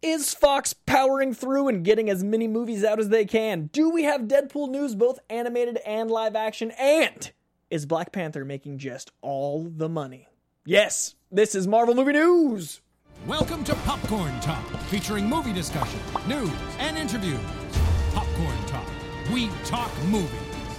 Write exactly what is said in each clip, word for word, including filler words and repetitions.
Is Fox powering through and getting as many movies out as they can? Do we have Deadpool news, both animated and live action? And is Black Panther making just all the money? Yes, this is Marvel Movie News. Welcome to Popcorn Talk, featuring movie discussion, news, and interviews. Popcorn Talk. We talk movies.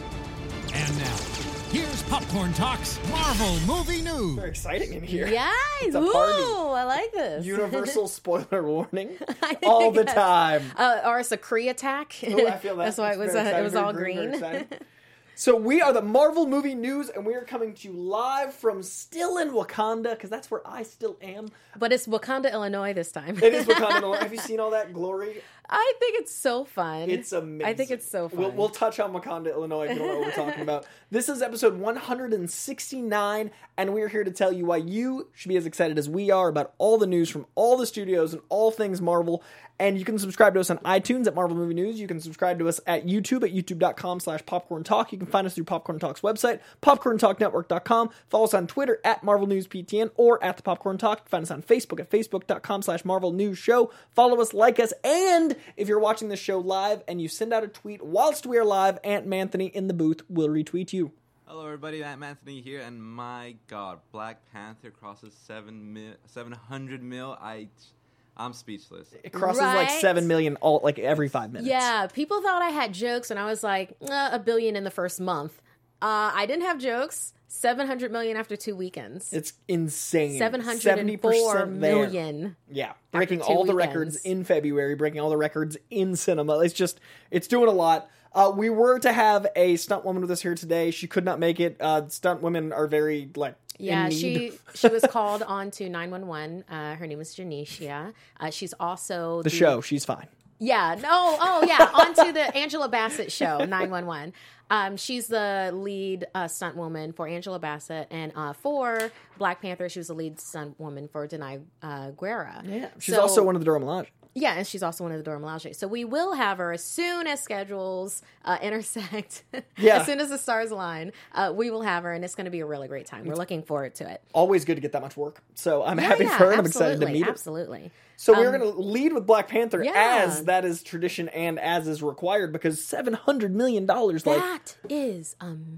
And now, here's Popcorn Talk's Marvel Movie News. Very exciting in here. Yes. It's a Ooh, party. I like this. Universal spoiler warning all the time. Uh, or it's a Kree attack. Ooh, I feel that. That's why it It's was very uh, it exciting, was very all green, very green. exciting. So we are the Marvel Movie News, and we are coming to you live from still in Wakanda, because that's where I still am. But it's Wakanda, Illinois this time. It is Wakanda. Illinois. Have you seen all that glory? I think it's so fun. It's amazing. I think it's so fun. We'll, we'll touch on Wakanda, Illinois, if you don't know what we're talking about. This is episode one hundred sixty-nine, and we're here to tell you why you should be as excited as we are about all the news from all the studios and all things Marvel. And you can subscribe to us on iTunes at Marvel Movie News. You can subscribe to us at YouTube at youtube.com slash popcorn talk. You can find us through Popcorn Talk's website, popcorn talk network dot com. Follow us on Twitter at Marvel News P T N or at the Popcorn Talk. Find us on Facebook at facebook.com slash Marvel News Show. Follow us, like us, and if you're watching this show live and you send out a tweet whilst we are live, Aunt Manthony in the booth will retweet you. Hello everybody, Aunt Manthony here, and my god, Black Panther crosses seven mil, seven hundred mil. I... I'm speechless. It crosses Right? like seven million all like every five minutes. Yeah, people thought I had jokes, and I was like, uh, a billion in the first month. Uh, I didn't have jokes. seven hundred million after two weekends. It's insane. seven hundred four million. There. Yeah. Breaking two all the weekends. records in February, breaking all the records in cinema. It's just, it's doing a lot. Uh, we were to have a stunt woman with us here today. She could not make it. Uh, stunt women are very, like, Yeah, in need. she she was called on to nine one one. Uh, her name is Janicia. Uh, she's also The show, she's fine. Yeah, no, oh yeah, onto the Angela Bassett show, nine one one. Um, she's the lead uh, stunt woman for Angela Bassett, and uh, for Black Panther, she was the lead stunt woman for Denai uh, Guerra. Yeah, she's So- also one of the Dora Milaje. Yeah, and she's also one of the Dora Milaje. So we will have her as soon as schedules uh, intersect. Yeah. As soon as the stars align, uh, we will have her, and it's going to be a really great time. We're looking forward to it. Always good to get that much work. So I'm Yeah, happy yeah, for her, and I'm excited to absolutely, meet her. Absolutely. So we're Um, going to lead with Black Panther yeah. as that is tradition and as is required, because seven hundred million dollars, like, That is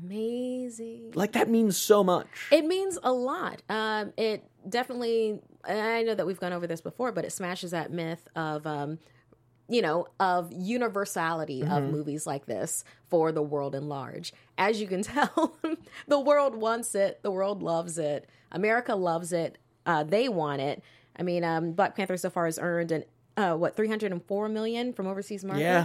amazing. like that means so much. It means a lot. Um, it definitely, and I know that we've gone over this before, but it smashes that myth of, um, you know, of universality of movies like this for the world in large. As you can tell, the world wants it. The world loves it. America loves it. Uh, they want it. I mean, um, Black Panther so far has earned an uh, what three hundred four million from overseas markets. Yeah.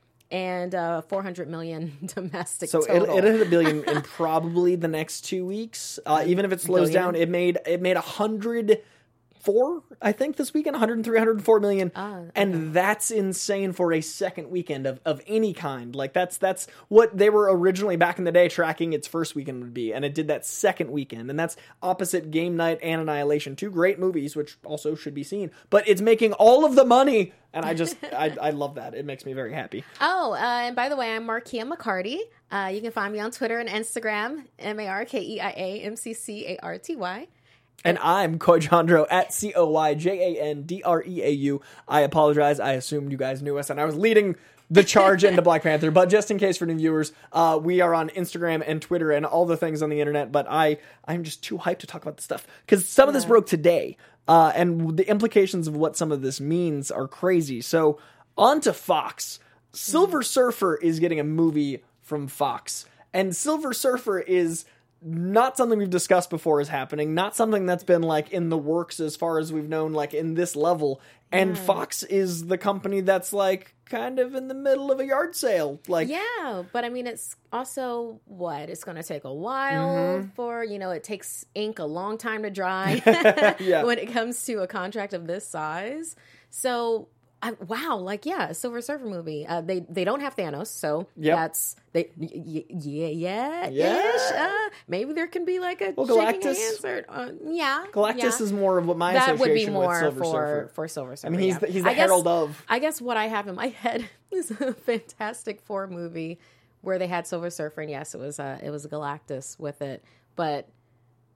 And uh, four hundred million domestic So total. it, it hit a billion in probably the next two weeks. Uh, even if it slows Billion? down, it made it made a hundred four, I think, this weekend, one hundred three, one hundred four million, Ah, okay. and that's insane for a second weekend of, of any kind. Like that's that's what they were originally back in the day tracking its first weekend would be, and it did that second weekend, and that's opposite Game Night and Annihilation, two great movies which also should be seen. But it's making all of the money, and I just I, I love that. It makes me very happy. Oh, uh, and by the way, I'm Markia McCarty. Uh, you can find me on Twitter and Instagram, M A R K E I A M C C A R T Y. And I'm Coyjandro at C O Y J A N D R E A U. I apologize. I assumed you guys knew us, and I was leading the charge into Black Panther. But just in case for new viewers, uh, we are on Instagram and Twitter and all the things on the internet. But I, I'm just too hyped to talk about this stuff, because some of this broke today, uh, and the implications of what some of this means are crazy. So on to Fox. Silver Surfer is getting a movie from Fox, and Silver Surfer is not something we've discussed before is happening, not something that's been like in the works as far as we've known, like in this level. And Fox is the company that's like kind of in the middle of a yard sale. Like, Yeah, but I mean, it's also what? It's going to take a while Mm-hmm. for, you know, it takes ink a long time to dry Yeah. when it comes to a contract of this size. So, I, wow, like, yeah, a Silver Surfer movie. Uh, they they don't have Thanos, so Yep. that's, they, y- y- yeah, yeah, Yeah. ish. Uh, maybe there can be like a Well, shaking Galactus- hands or, uh, yeah. Galactus yeah. is more of what my That would be association more with Silver for, Surfer. for Silver Surfer. I mean, he's yeah. the, he's the I guess- herald of. I guess what I have in my head is a Fantastic Four movie where they had Silver Surfer, and yes, it was uh, it was Galactus with it. But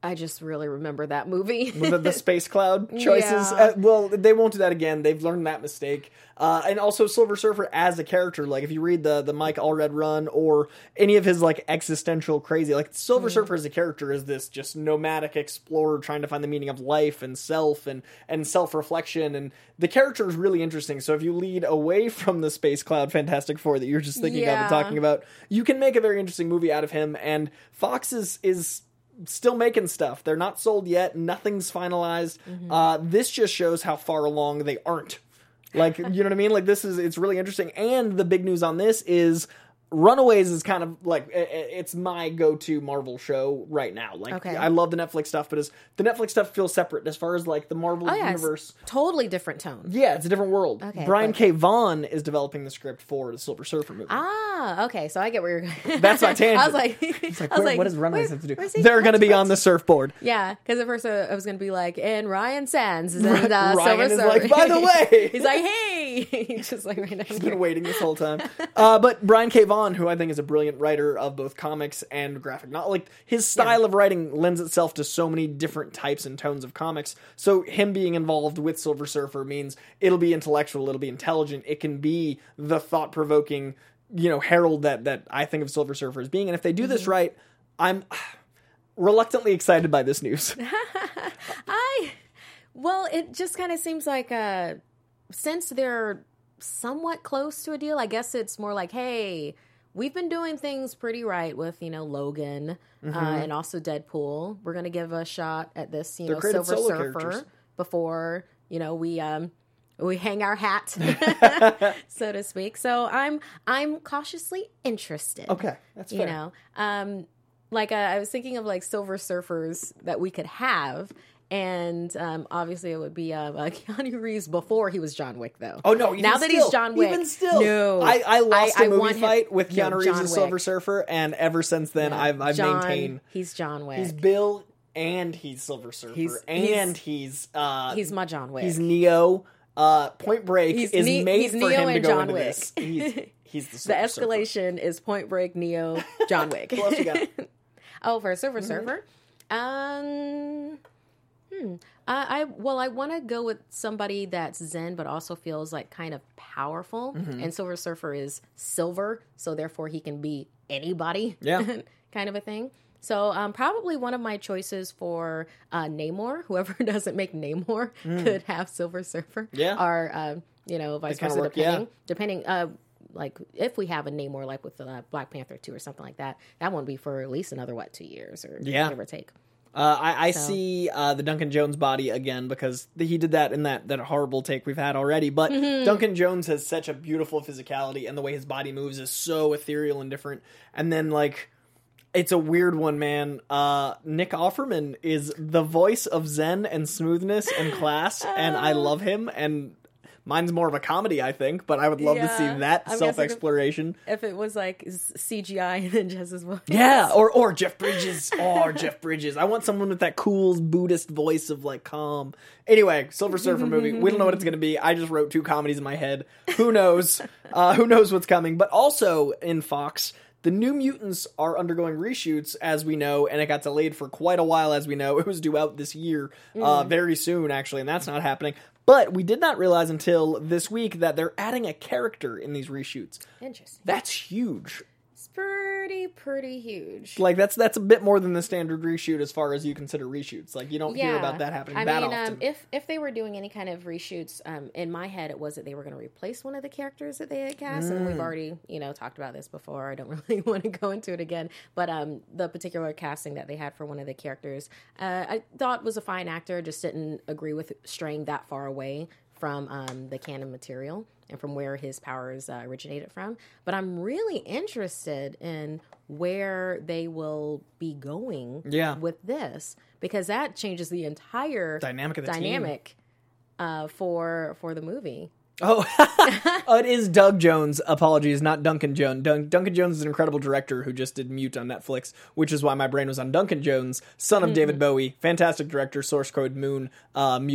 I just really remember that movie. the, the space cloud choices. Yeah. Uh, well, they won't do that again. They've learned that mistake. Uh, and also Silver Surfer as a character. Like if you read the the Mike Allred run or any of his like existential crazy, like Silver mm. Surfer as a character is this just nomadic explorer trying to find the meaning of life and self and and self reflection. And the character is really interesting. So if you lead away from the space cloud Fantastic Four that you're just thinking yeah. of and talking about, you can make a very interesting movie out of him. And Fox is is. still making stuff. They're not sold yet. Nothing's finalized. Mm-hmm. Uh, this just shows how far along they aren't. Like, you know what I mean? Like, this is, it's really interesting. And the big news on this is Runaways is kind of like, it's my go-to Marvel show right now. Like, okay. I love the Netflix stuff, but as the Netflix stuff feels separate as far as like the Marvel oh, yeah, universe. Totally different tone. Yeah, it's a different world. Okay, Brian but... K. Vaughan is developing the script for the Silver Surfer movie. Ah, okay. So I get where you're going. That's my tangent. I was like, it's like, I was where, like what does Runaways where, have to do? He, They're going to be what? on the surfboard. Yeah, because at first uh, I was going to be like, and Ryan Sands and Ryan uh, Silver is Surfer. like, by the way, he's like, hey, he's just like right He's been waiting this whole time. Uh, but Brian K. Vaughan, who I think is a brilliant writer of both comics and graphic novel, like his style yeah. of writing lends itself to so many different types and tones of comics. So him being involved with Silver Surfer means it'll be intellectual, it'll be intelligent, it can be the thought-provoking, you know, herald that that I think of Silver Surfer as being. And if they do mm-hmm. this right, I'm reluctantly excited by this news. I well, it just kind of seems like uh, since they're somewhat close to a deal, I guess it's more like, hey, we've been doing things pretty right with, you know, Logan mm-hmm. uh, and also Deadpool. We're going to give a shot at this, you They're know, Silver Surfer characters. Before, you know, we um we hang our hat, so to speak. So I'm I'm cautiously interested. Okay, that's fair. You know, um, like uh, I was thinking of like Silver Surfers that we could have. And um, obviously, it would be uh, uh, Keanu Reeves before he was John Wick, though. Oh no! Now that still, he's John Wick, even still, no, I, I lost I, a movie I fight him, with Keanu no, Reeves John as Silver Wick. Surfer, and ever since then, yeah. I've I've John, maintained he's John Wick. He's Bill, and he's Silver Surfer, he's, and he's he's uh, he's my John Wick. He's Neo. Uh, Point Break he's is ne- made for Neo him to go John into Wick. this. He's, he's the, the escalation Surfer. Is Point Break, Neo, John Wick. What else you got? Oh, for Silver mm-hmm. Surfer, um, hmm. I, I well, I want to go with somebody that's Zen, but also feels like kind of powerful. Mm-hmm. And Silver Surfer is silver, so therefore he can be anybody. Yeah, kind of a thing. So um, probably one of my choices for uh, Namor, whoever doesn't make Namor mm. could have Silver Surfer. Yeah, or uh, you know, vice versa, work, depending, yeah. depending. Uh, like if we have a Namor, like with uh, Black Panther two or something like that, that won't be for at least another what two years or yeah. give or take. Uh, I, I so. see uh, the Duncan Jones body again because he did that in that, that horrible take we've had already. But mm-hmm. Duncan Jones has such a beautiful physicality, and the way his body moves is so ethereal and different. And then, like, it's a weird one, man. Uh, Nick Offerman is the voice of zen and smoothness and class, and I love him. And mine's more of a comedy, I think, but I would love yeah. to see that I'm self-exploration. If it was like C G I and then Jess's voice. Yeah, or or Jeff Bridges. Or Jeff Bridges. I want someone with that cool Buddhist voice of like calm. Anyway, Silver Surfer movie. We don't know what it's going to be. I just wrote two comedies in my head. Who knows? Uh, who knows what's coming? But also in Fox, the New Mutants are undergoing reshoots, as we know, and it got delayed for quite a while, as we know. It was due out this year, mm. uh, very soon, actually, and that's not happening. But we did not realize until this week that they're adding a character in these reshoots. Interesting. That's huge. It's pretty, pretty huge. Like, that's that's a bit more than the standard reshoot as far as you consider reshoots. Like, you don't yeah. hear about that happening I that mean, often. Um, if, if they were doing any kind of reshoots, um, in my head, it was that they were going to replace one of the characters that they had cast. Mm. And we've already, you know, talked about this before. I don't really want to go into it again. But um, the particular casting that they had for one of the characters, uh, I thought was a fine actor, just didn't agree with straying that far away from um, the canon material and from where his powers uh, originated from. But I'm really interested in where they will be going yeah. with this, because that changes the entire dynamic of the dynamic uh, for for the movie. Oh, oh, it is Doug Jones. Apologies, not Duncan Jones. Dun- Duncan Jones is an incredible director who just did Mute on Netflix, which is why my brain was on Duncan Jones, son of mm-hmm. David Bowie. Fantastic director, Source Code, Moon, uh, Mute.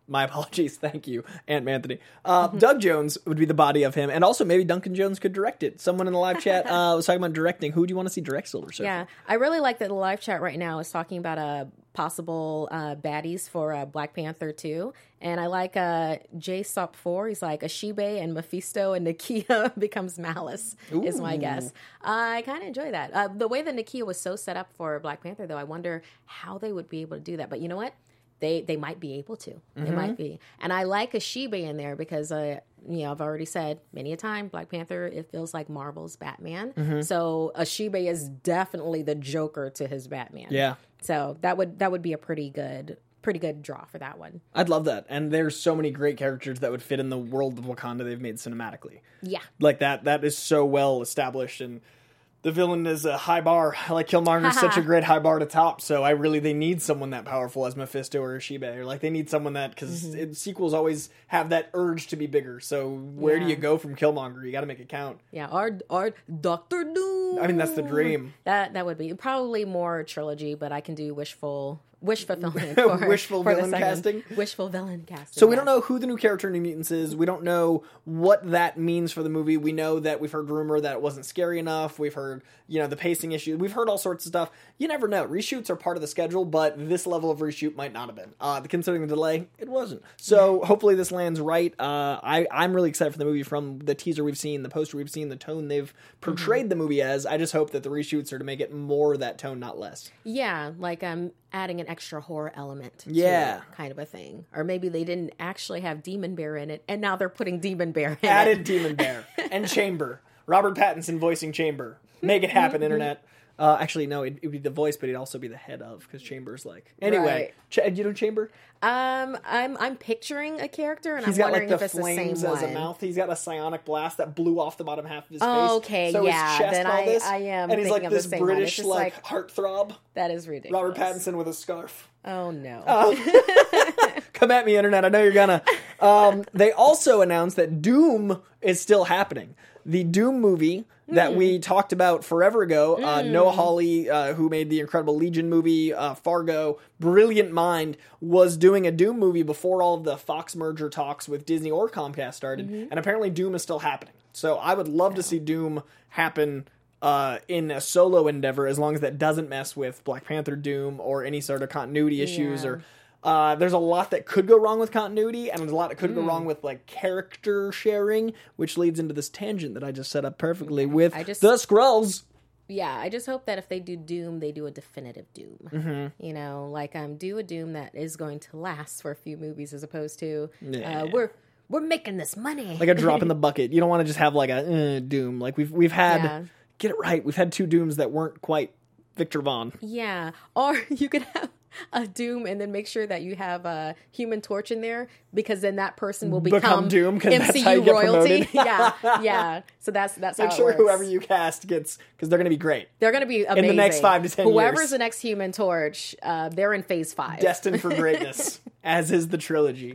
My apologies. Thank you, Aunt Anthony. Uh, Doug Jones would be the body of him, and also maybe Duncan Jones could direct it. Someone in the live chat uh, was talking about directing. Who do you want to see direct Silver Surfer? Yeah, I really like that the live chat right now is talking about uh, possible uh, baddies for uh, Black Panther two. And I like uh, J Sup four. He's like Ashibe and Mephisto and Nakia becomes Malice, Ooh. is my guess. Uh, I kind of enjoy that. Uh, the way that Nakia was so set up for Black Panther, though, I wonder how they would be able to do that. But you know what? They they might be able to. Mm-hmm. They might be. And I like Ashibe in there because, uh, you know, I've already said many a time, Black Panther, it feels like Marvel's Batman. Mm-hmm. So Ashibe is definitely the Joker to his Batman. Yeah. So that would that would be a pretty good pretty good draw for that one. I'd love that. And there's so many great characters that would fit in the world of Wakanda they've made cinematically. Yeah. Like that that is so well established, and the villain is a high bar. Like Killmonger's such a great high bar to top, so I really, they need someone that powerful as Mephisto or Ashibe, or like they need someone that, because mm-hmm. sequels always have that urge to be bigger, so where yeah. do you go from Killmonger? You gotta make it count. Yeah, or, or Doctor Doom. I mean, that's the dream. That that would be probably more trilogy, but I can do wishful... Wish fulfillment. For, Wishful for villain casting? Wishful villain casting. So we don't know who the new character in New Mutants is. We don't know what that means for the movie. We know that we've heard rumor that it wasn't scary enough. We've heard, you know, the pacing issue. We've heard all sorts of stuff. You never know. Reshoots are part of the schedule, but this level of reshoot might not have been. Uh, considering the delay, it wasn't. So hopefully this lands right. Uh, I, I'm really excited for the movie from the teaser we've seen, the poster we've seen, the tone they've portrayed mm-hmm. the movie as. I just hope that the reshoots are to make it more that tone, not less. Yeah, like um, adding an extra horror element. Yeah. To it, kind of a thing. Or maybe they didn't actually have Demon Bear in it, and now they're putting Demon Bear in Added it. Demon Bear. And Chamber. Robert Pattinson voicing Chamber. Make it happen, Internet. Uh, actually, no, it would be the voice, but he'd also be the head of, because Chamber's like... Anyway, right. Ch- you know Chamber? Um, I'm I'm picturing a character, and He's I'm got, wondering like, the if it's the same flames one. as a mouth. He's got a psionic blast that blew off the bottom half of his oh, face. okay, so yeah. his chest, then all I, this, I am and he's like of this the same British one. like, like heartthrob. That is ridiculous. Robert Pattinson with a scarf. Oh no! Uh, come at me, Internet. I know you're gonna. Um, they also announced that Doom is still happening. The Doom movie that mm. we talked about forever ago. Mm. Uh, Noah Hawley, uh, who made the Incredible Legion movie, uh, Fargo, brilliant mind, was doing a Doom movie before all of the Fox merger talks with Disney or Comcast started, mm-hmm. and apparently Doom is still happening. So I would love yeah. to see Doom happen uh, in a solo endeavor, as long as that doesn't mess with Black Panther Doom or any sort of continuity issues. Yeah. Or uh, there's a lot that could go wrong with continuity, and there's a lot that could mm. go wrong with like character sharing, which leads into this tangent that I just set up perfectly with I just, the Skrulls. Yeah, I just hope that if they do Doom, they do a definitive Doom. Mm-hmm. You know, like um, do a Doom that is going to last for a few movies, as opposed to yeah. uh, we're we're making this money, like a drop in the bucket. You don't want to just have like a uh, Doom. Like we've we've had yeah. get it right. We've had two Dooms that weren't quite Victor Vaughn. Yeah, or you could have a Doom and then make sure that you have a Human Torch in there, because then that person will become, become Doom, because M C U that's how you get royalty. promoted. yeah, yeah. So that's that's make how sure it works. whoever you cast gets, because they're going to be great. They're going to be amazing in the next five to ten Whoever's years. the next Human Torch, uh, they're in phase five, destined for greatness, as is the trilogy.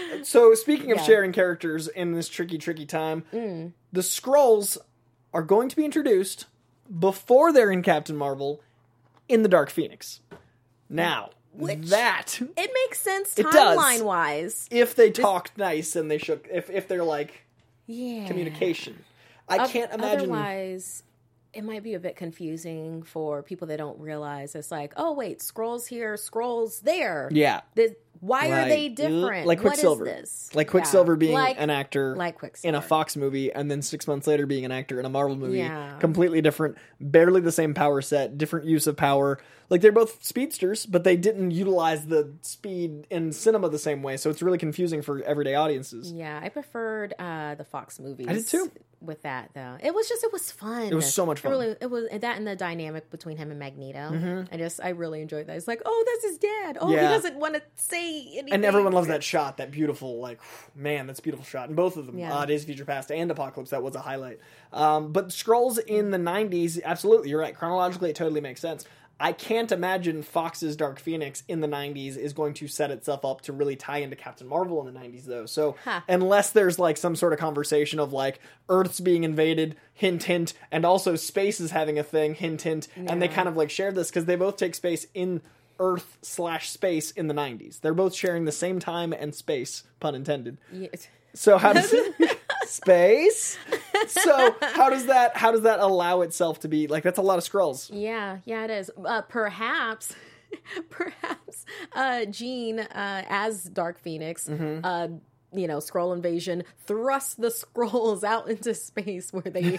So speaking of yeah. sharing characters in this tricky, tricky time, mm. the Skrulls are going to be introduced before they're in Captain Marvel in the Dark Phoenix. Now, Which, that it makes sense it timeline does, wise if they talked nice and they shook, if if they're like yeah communication. I o- can't imagine. Otherwise, it might be a bit confusing for people that don't realize. It's like, oh wait, Skrulls here, Skrulls there. Yeah. The, why like, are they different? Like Quicksilver. What is this? Like Quicksilver yeah. being like, an actor like in a Fox movie, and then six months later being an actor in a Marvel movie. Yeah. Completely different, barely the same power set, different use of power. Like, they're both speedsters, but they didn't utilize the speed in cinema the same way, so it's really confusing for everyday audiences. Yeah, I preferred uh, the Fox movies. I did too. With that, though. It was just, it was fun. It was so much fun. It, really, it was that and the dynamic between him and Magneto. Mm-hmm. I just, I really enjoyed that. It's like, oh, that's his dad. Oh, yeah. he doesn't want to say anything. And everyone loves that shot, that beautiful, like, man, that's a beautiful shot. And both of them, yeah. uh, Days of Future Past and Apocalypse, that was a highlight. Um, but Skrulls in the nineties, absolutely, you're right. Chronologically, it totally makes sense. I can't imagine Fox's Dark Phoenix in the nineties is going to set itself up to really tie into Captain Marvel in the nineties, though. So huh. unless there's like some sort of conversation of like Earth's being invaded, hint, hint, and also space is having a thing, hint, hint, yeah. and they kind of like share this because they both take space in Earth slash space in the nineties. They're both sharing the same time and space, pun intended. Yeah. So how does it, space? So how does that how does that allow itself to be like that's a lot of Skrulls? Yeah, yeah, it is. Uh, perhaps, perhaps uh, Jean uh, as Dark Phoenix. Mm-hmm. Uh, you know, Skrull invasion, thrust the Skrulls out into space where they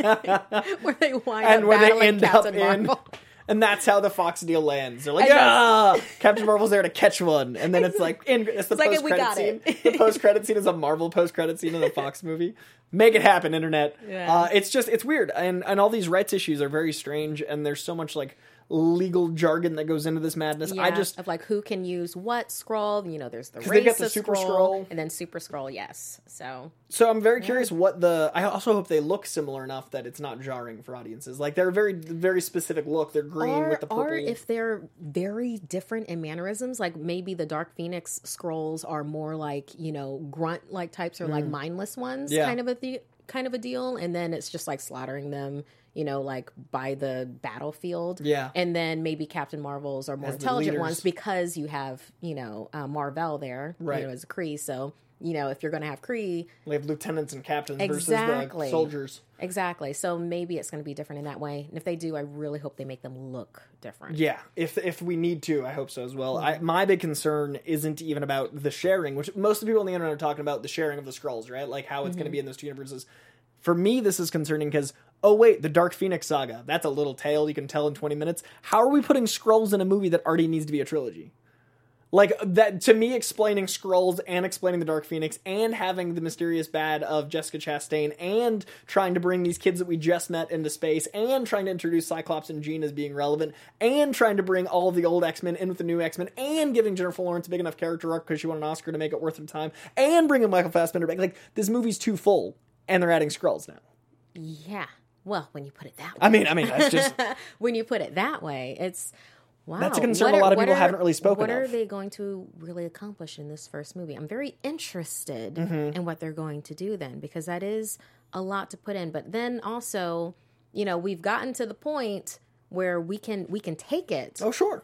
where they wind And up where they battling end Captain up in. Marvel. And that's how the Fox deal lands. They're like, And ah, Captain Marvel's there to catch one, and then it's like, in, it's the It's like, post we credit got scene. it. The post credit scene is a Marvel post credit scene in a Fox movie. Make it happen, internet. Yeah. Uh, it's just it's weird, and and all these rights issues are very strange, and there's so much like legal jargon that goes into this madness. Yeah, I just of like who can use what Skrull. You know, there's the 'Cause race they've got the of Super Skrull, Skrull. and then Super Skrull. Yes, so so I'm very curious what the. I also hope they look similar enough that it's not jarring for audiences. Like they're a very very specific look. They're green or, with the purple. or if they're very different in mannerisms, like maybe the Dark Phoenix Skrulls are more like, you know, grunt like types or like mindless ones, Mm. Yeah. kind of a the- kind of a deal, and then it's just like slaughtering them, you know, like by the battlefield. Yeah. And then maybe Captain Marvels are more As the intelligent leaders. ones because you have, you know, uh, Marvel there, Right. you know, as a Kree. So, you know, if you're going to have Kree, We have lieutenants and captains versus Exactly. the soldiers. exactly. So maybe it's going to be different in that way. And if they do, I really hope they make them look different. Yeah, if if we need to, I hope so as well. Mm-hmm. I, my big concern isn't even about the sharing, which most of the people on the internet are talking about the sharing of the Skrulls, right? Like how it's going to Mm-hmm. be in those two universes. For me, this is concerning because, oh wait, the Dark Phoenix saga, that's a little tale you can tell in twenty minutes. How are we putting Skrulls in a movie that already needs to be a trilogy? Like, that to me, explaining Skrulls and explaining the Dark Phoenix and having the mysterious bad of Jessica Chastain and trying to bring these kids that we just met into space and trying to introduce Cyclops and Jean as being relevant and trying to bring all of the old X-Men in with the new X-Men and giving Jennifer Lawrence a big enough character arc because she won an Oscar to make it worth her time and bringing Michael Fassbender back. Like, this movie's too full and they're adding Skrulls now. Yeah. Well, when you put it that way. I mean, I mean, that's just... when you put it that way, it's wow. That's a concern What a lot are- of what people are- haven't really spoken What are of. they going to really accomplish in this first movie? I'm very interested Mm-hmm. in what they're going to do then, because that is a lot to put in. But then also, you know, we've gotten to the point where we can we can take it Oh, sure.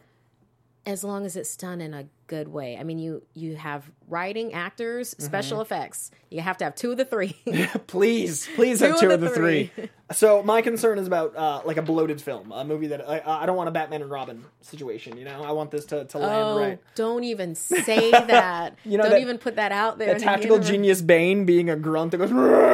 as long as it's done in a good way. I mean, you you have writing, actors, Mm-hmm. special effects. You have to have two of the three. Please, please have Two two of of the the three. So my concern is about uh, like a bloated film, a movie that I, I don't want a Batman and Robin situation. You know, I want this to, to land Oh, right. don't even say that. You know don't that- even put that out there. The in the tactical universe. genius Bane being a grunt that goes.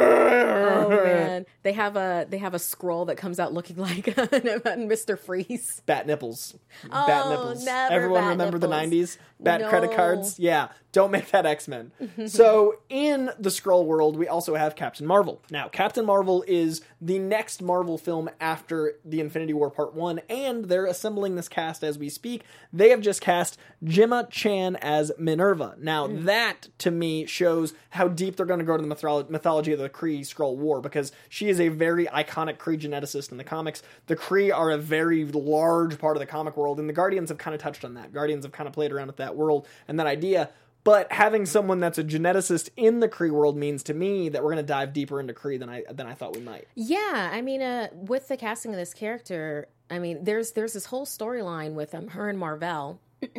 Oh man, they have a they have a scroll that comes out looking like Mister Freeze. Bat nipples. Bat Oh, nipples. never Everyone bat remember the nipples. nineties? Bat No. credit cards? Yeah. Don't make that X-Men. So in the Skrull world, we also have Captain Marvel. Now, Captain Marvel is the next Marvel film after the Infinity War Part one, and they're assembling this cast as we speak. They have just cast Gemma Chan as Minerva. Now, that, to me, shows how deep they're going to go to the mytholo- mythology of the Kree-Skrull War, because she is a very iconic Kree geneticist in the comics. The Kree are a very large part of the comic world, and the Guardians have kind of touched on that. Guardians have kind of played around with that world and that idea. But having someone that's a geneticist in the Kree world means to me that we're going to dive deeper into Kree than I than I thought we might. Yeah, I mean, uh, with the casting of this character, I mean, there's there's this whole storyline with um, her and Marvel,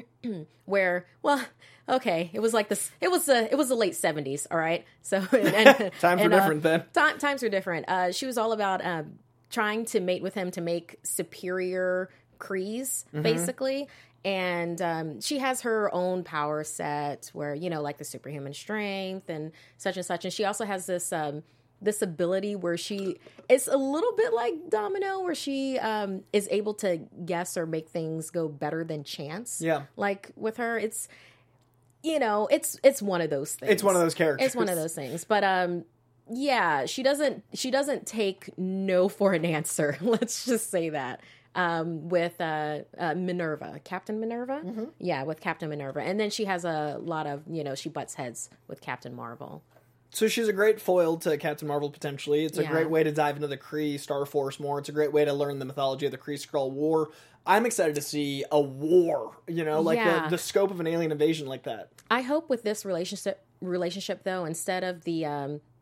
where, well, okay, it was like this. It was uh, it was the late seventies, all right. So and, and, Times were and, uh, different then. ti- times were different. Uh, she was all about um, trying to mate with him to make superior Krees, Mm-hmm. basically. And um, she has her own power set where, you know, like the superhuman strength and such and such. And she also has this um, this ability where she it's a little bit like Domino, where she um, is able to guess or make things go better than chance. Yeah. Like with her, it's, you know, it's it's one of those things. It's one of those characters. It's one of those things. But um, yeah, she doesn't she doesn't take no for an answer. Let's just say that. Um, with uh, uh, Minerva, Captain Minerva, Mm-hmm. yeah, with Captain Minerva, and then she has a lot of, you know, she butts heads with Captain Marvel. So she's a great foil to Captain Marvel, potentially. It's a Yeah. great way to dive into the Kree Star Force more. It's a great way to learn the mythology of the Kree Skrull War. I'm excited to see a war, you know, like Yeah. the, the scope of an alien invasion like that. I hope with this relationship relationship though, instead of the um,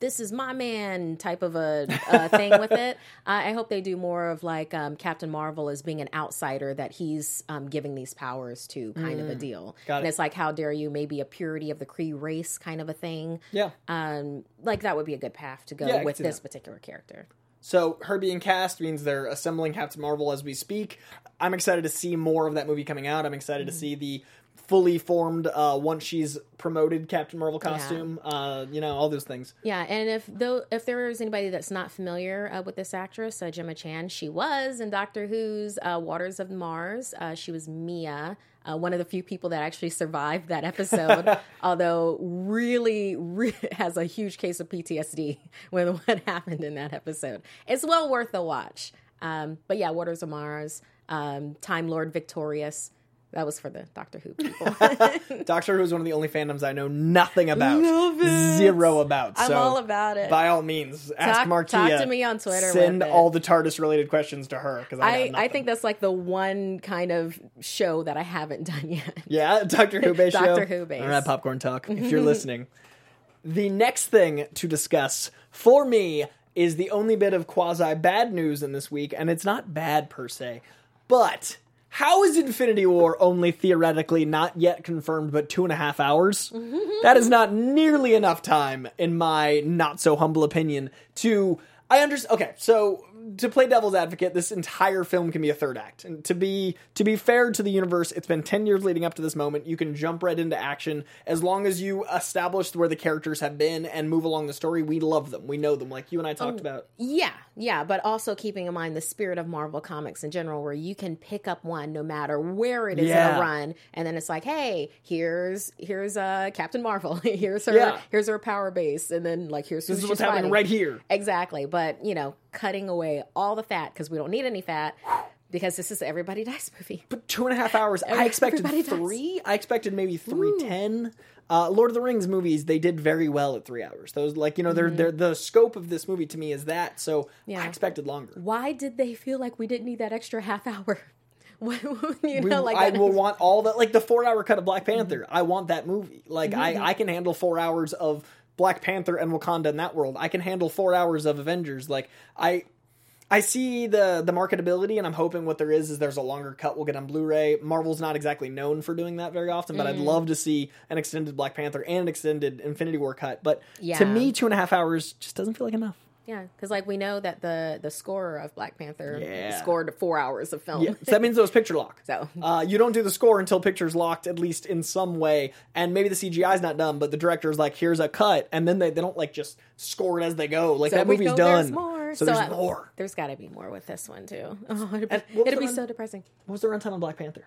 this is my man type of a, a thing with it. Uh, I hope they do more of like um, Captain Marvel as being an outsider that he's um, giving these powers to kind mm. of a deal. Got and it. it's like, how dare you, maybe a purity of the Kree race kind of a thing. Yeah. Um, like that would be a good path to go Yeah, I with can see this that. particular character. So her being cast means they're assembling Captain Marvel as we speak. I'm excited to see more of that movie coming out. I'm excited Mm-hmm. to see the fully formed, uh, once she's promoted Captain Marvel costume, yeah. uh, you know, all those things. Yeah, and if though if there is anybody that's not familiar uh, with this actress, uh, Gemma Chan, she was in Doctor Who's uh, Waters of Mars. Uh, she was Mia, uh, one of the few people that actually survived that episode, although really, really has a huge case of P T S D with what happened in that episode. It's well worth a watch. Um, but yeah, Waters of Mars, um, Time Lord Victorious. That was for the Doctor Who people. Doctor Who is one of the only fandoms I know nothing about. Love it. Zero about. I'm so all about it. By all means, ask Talk- Markia. talk to me on Twitter Send with it. all the TARDIS-related questions to her. Because I, I, got I nothing. think that's like the one kind of show that I haven't done yet. Yeah, Doctor Who base show. Doctor Who base. All right, Popcorn Talk, if you're listening. The next thing to discuss for me is the only bit of quasi-bad news in this week, and it's not bad per se, but how is Infinity War only theoretically not yet confirmed but two and a half hours? That is not nearly enough time, in my not-so-humble opinion, to... I understand. Okay, so to play devil's advocate, this entire film can be a third act. And to be to be fair to the universe, it's been ten years leading up to this moment. You can jump right into action as long as you establish where the characters have been and move along the story. We love them. We know them, like you and I talked Um, about. Yeah, yeah, but also keeping in mind the spirit of Marvel Comics in general, where you can pick up one no matter where it is in Yeah. a run, and then it's like, hey, here's here's uh, Captain Marvel, here's her, Yeah. here's her power base, and then like here's who This is she's what's happening fighting. right here. Exactly, but you know, cutting away all the fat because we don't need any fat because this is a Everybody Dies movie. But two and a half hours. I expected Everybody does. three. I expected maybe three ten. Uh, Lord of the Rings movies, they did very well at three hours. Those, like, you know, they're, they're the scope of this movie to me is that. So Yeah. I expected longer. Why did they feel like we didn't need that extra half hour? you We- know, like I that- will want all that, like the four hour cut of Black Panther. Mm-hmm. I want that movie. Like I, I can handle four hours of Black Panther and Wakanda in that world. I can handle four hours of Avengers. Like I, I see the the marketability, and I'm hoping what there is is there's a longer cut we'll get on Blu-ray. Marvel's not exactly known for doing that very often, but I'd Mm. love to see an extended Black Panther and an extended Infinity War cut. But Yeah. to me, two and a half hours just doesn't feel like enough. Yeah, because like we know that the the scorer of Black Panther Yeah. scored four hours of film. Yeah, so that means it was picture lock. So. uh, you don't do the score until picture's locked, at least in some way. And maybe the C G I's not done, but the director's like, here's a cut, and then they, they don't like just score it as they go. Like So that we movie's know done. There's more. So, there's uh, more. There's got to be more with this one too. Oh, it'd be, And what was it'd the be run- so depressing. What was the runtime on Black Panther?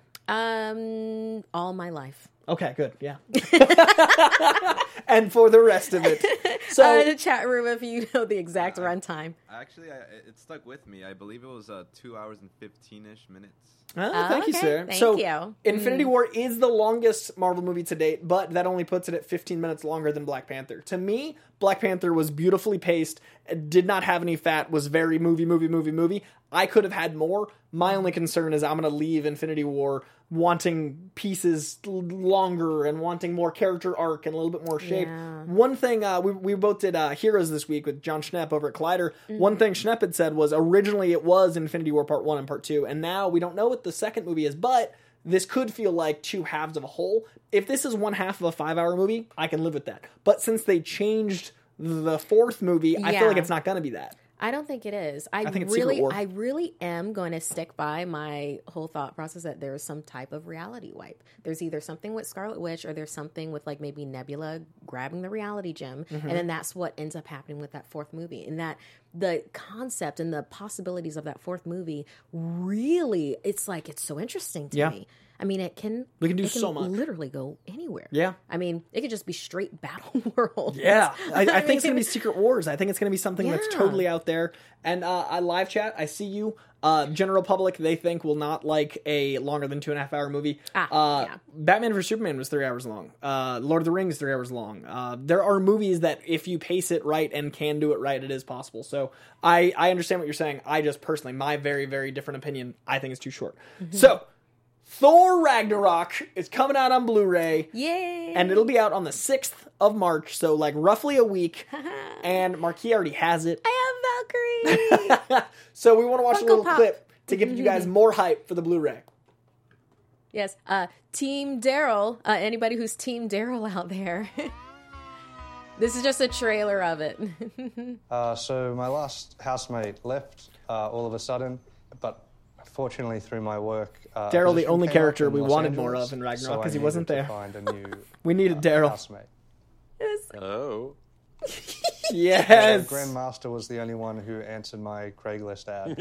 Um, all my life. Okay, good. Yeah. And for the rest of it, so uh, the chat room, if you know the exact runtime. Actually, I, it stuck with me. I believe it was uh, two hours and fifteen-ish minutes. Oh, Oh, thank you, okay. sir. Thank so, you. Infinity Mm. War is the longest Marvel movie to date, but that only puts it at fifteen minutes longer than Black Panther. To me, Black Panther was beautifully paced, did not have any fat, was very movie, movie, movie, movie. I could have had more. My only concern is I'm going to leave Infinity War wanting pieces l- longer and wanting more character arc and a little bit more shape. Yeah. One thing, uh, we, we both did uh, Heroes this week with John Schnepp over at Collider. Mm-hmm. One thing Schnepp had said was originally it was Infinity War Part one and Part two, and now we don't know what the second movie is, but this could feel like two halves of a whole. If this is one half of a five-hour movie, I can live with that. But since they changed the fourth movie, I feel Yeah. like it's not going to be that. I don't think it is. I, I think it's Secret really, War. I really am going to stick by my whole thought process that there is some type of reality wipe. There's either something with Scarlet Witch or there's something with like maybe Nebula grabbing the reality gem, Mm-hmm. and then that's what ends up happening with that fourth movie. And that the concept and the possibilities of that fourth movie really, it's like it's so interesting to Yeah. me. I mean, it can We can do it can so much. literally go anywhere. Yeah. I mean, it could just be straight battle world. Yeah, I, I think it's going to mean- be Secret Wars. I think it's going to be something that's Yeah. totally out there. And uh, I live chat. I see you. Uh, general public, they think will not like a longer than two and a half hour movie. Ah, uh, yeah. Batman versus Superman was three hours long. Uh, Lord of the Rings three hours long. Uh, there are movies that if you pace it right and can do it right, it is possible. So I I understand what you're saying. I just personally, my very very different opinion, I think it's too short. Mm-hmm. So. Thor Ragnarok is coming out on Blu-ray. Yay! And it'll be out on the sixth of March, so like roughly a week. And Marquis already has it. I have Valkyrie! So we want to watch a Funko little Pop. clip to give you guys more hype for the Blu-ray. Yes, uh, Team Daryl, uh, anybody who's Team Daryl out there. This is just a trailer of it. Uh, so my last housemate left uh, all of a sudden, but fortunately through my work, uh, Daryl, a the position only came character up we Los wanted Angeles, more of in Ragnarok, so I 'cause he needed wasn't to there. Find a new, We needed uh, Daryl. housemate. Oh. Yes. Grandmaster was the only one who answered my Craigslist ad.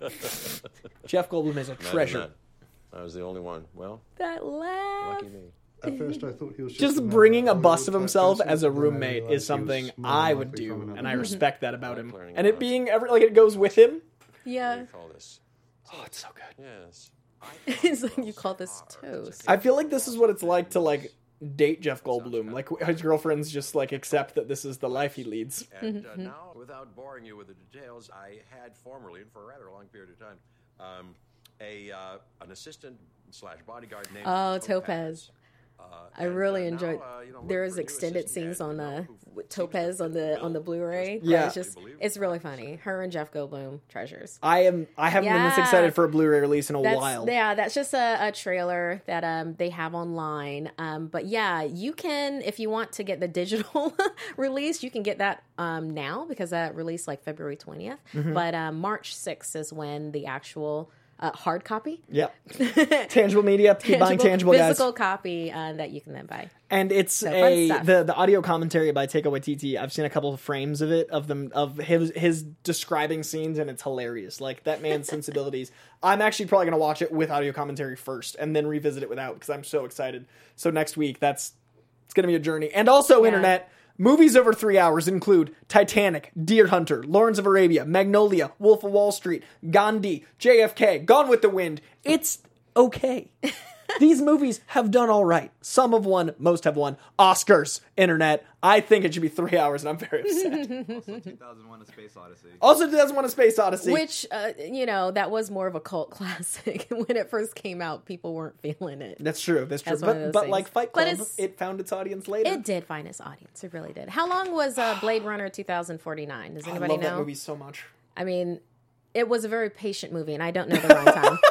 Jeff Goldblum is a treasure. Imagine that. I was the only one. Well, That laugh. lucky me. At first, I thought he was Just another bringing a Hollywood bust of type himself person, as a but then I roommate realised is he was something more I than would likely do, from another and I movie. respect that about him. Learning And it about being every like it goes with him. What do Yeah. you call this? Oh, it's so good. Yes. It's like you call this toast. I feel like this is what it's like to like date Jeff Goldblum. Like his girlfriends just like accept that this is the life he leads. And uh, now, without boring you with the details, I had formerly, and for a rather long period of time, um, a uh, an assistant slash bodyguard named Oh, Topaz. Uh, I and, really uh, enjoyed. now, uh, you know, There's for a new extended assistant scenes head, on you know, the who with seems to Topaz fit on the the bill. on the Blu-ray. Yeah. it's just it's really funny. Her and Jeff Goldblum treasures. I am. I haven't been this Yeah. excited for a Blu-ray release in a That's, while. Yeah, that's just a, a trailer that um they have online. Um, but yeah, you can if you want to get the digital release, you can get that um now because that released like February twentieth. Mm-hmm. But um, March sixth is when the actual uh, hard copy, Yep. Tangible media. Keep buying tangible, guys. physical copy uh, that you can then buy. And it's So, fun a stuff. the the audio commentary by Taika Waititi. I've seen a couple of frames of it of them of his his describing scenes, and it's hilarious. Like that man's sensibilities. I'm actually probably gonna watch it with audio commentary first, and then revisit it without because I'm so excited. So next week, that's it's gonna be a journey. And also, Yeah. internet movies over three hours include Titanic, Deer Hunter, Lawrence of Arabia, Magnolia, Wolf of Wall Street, Gandhi, J F K, Gone with the Wind. It's okay. These movies have done all right. Some have won, most have won. Oscars, internet. I think it should be three hours, and I'm very upset. Also, two thousand one: A Space Odyssey. Also, two thousand one: A Space Odyssey. Which, uh, you know, that was more of a cult classic. When it first came out, people weren't feeling it. That's true. That's true. That's one of but those but things. like Fight But Club, it's- it found its audience later. It did find its audience. It really did. How long was uh, Blade Runner twenty forty-nine? Does I anybody love know? that movie so much. I mean, it was a very patient movie, and I don't know the runtime.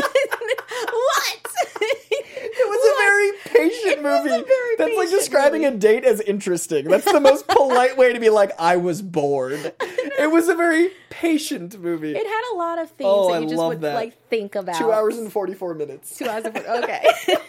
What? It was a very patient movie. very That's like patient describing movie. a date as interesting. That's the most polite way to be like, I was bored. It was a very patient movie. It had a lot of themes Oh, that I you just love would that. like think about. Two hours and forty-four minutes. Two hours. Of, okay.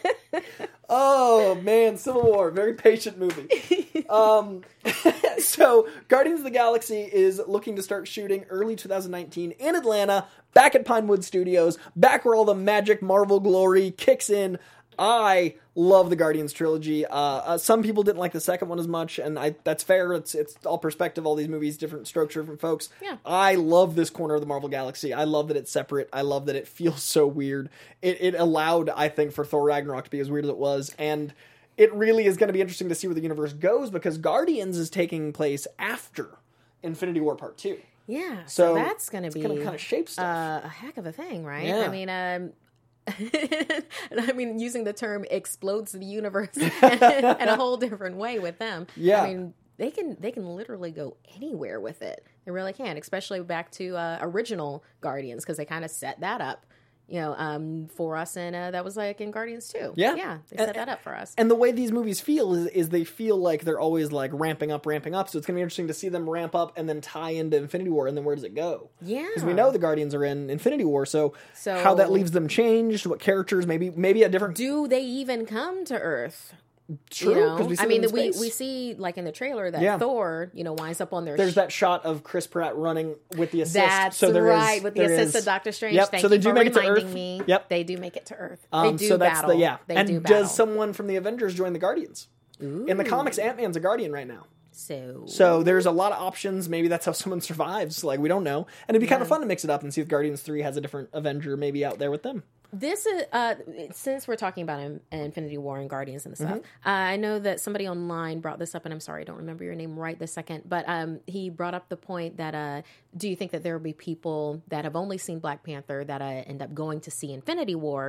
Oh man, Civil War, very patient movie. um, so Guardians of the Galaxy is looking to start shooting early two thousand nineteen in Atlanta, back at Pinewood Studios, back where all the magic Marvel glory kicks in. I love the Guardians trilogy. Uh, uh, some people didn't like the second one as much, and I that's fair. It's it's all perspective. All these movies, different strokes, different folks. Yeah. I love this corner of the Marvel Galaxy. I love that it's separate. I love that it feels so weird. It it allowed, I think, for Thor Ragnarok to be as weird as it was, and it really is going to be interesting to see where the universe goes because Guardians is taking place after Infinity War Part Two. Yeah. So So, that's going to it's be gonna kinda shape stuff. Uh, a heck of a thing, right? Yeah. I mean, um, and I mean, using the term explodes the universe in a whole different way with them. Yeah. I mean, they can they can literally go anywhere with it. They really can, especially back to uh, original Guardians because they kind of set that up, you know, um, for us, and uh, that was like in Guardians too. Yeah. yeah, they And- set that up for us. And the way these movies feel is, is they feel like they're always like ramping up, ramping up. So it's going to be interesting to see them ramp up and then tie into Infinity War, and then where does it go? Yeah. Because we know the Guardians are in Infinity War, so, So- how that leaves them changed, what characters, maybe maybe a different... Do they even come to Earth? True, You know? 'cause we see I them mean, in we space. we see like in the trailer that Yeah. Thor, you know, winds up on their. There's sh- that shot of Chris Pratt running with the assist. That's so there is- right, with the there assist is- of Doctor Strange. Yep, Thank so they you do for make it to reminding Earth. me. Yep. They do make it to Earth. Um, they do so that's battle. the yeah. They and do battle. does someone from the Avengers join the Guardians? In the comics, Ant-Man's a Guardian right now. So, So there's a lot of options. Maybe that's how someone survives. Like, we don't know. And it'd be kind of fun to mix it up and see if Guardians three has a different Avenger maybe out there with them. this is uh, since we're talking about in, Infinity War and Guardians and stuff. Mm-hmm. Uh, I know that somebody online brought this up, and I'm sorry, I don't remember your name right this second. But um, he brought up the point that uh, do you think that there will be people that have only seen Black Panther that uh, end up going to see Infinity War?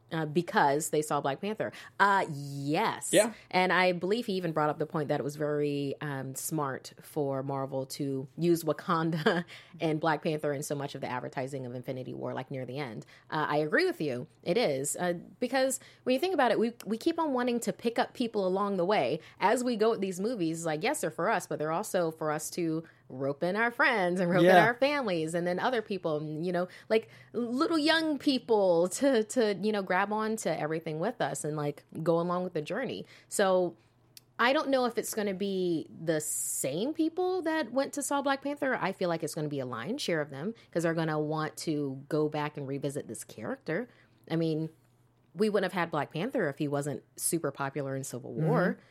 uh, because they saw Black Panther. Uh, yes. Yeah. And I believe he even brought up the point that it was very um, smart for Marvel to use Wakanda and Black Panther in so much of the advertising of Infinity War, like near the end. Uh, I agree with you. It is. Uh, because when you think about it, we we keep on wanting to pick up people along the way as we go with these movies. Like, yes, they're for us, but they're also for us to rope in our friends and rope in Yeah. our families and then other people, you know, like little young people to, to, you know, grab on to everything with us and like go along with the journey. So I don't know if it's going to be the same people that went to saw Black Panther. I feel like it's going to be a lion's share of them because they're going to want to go back and revisit this character. I mean, we wouldn't have had Black Panther if he wasn't super popular in Civil War. Mm-hmm.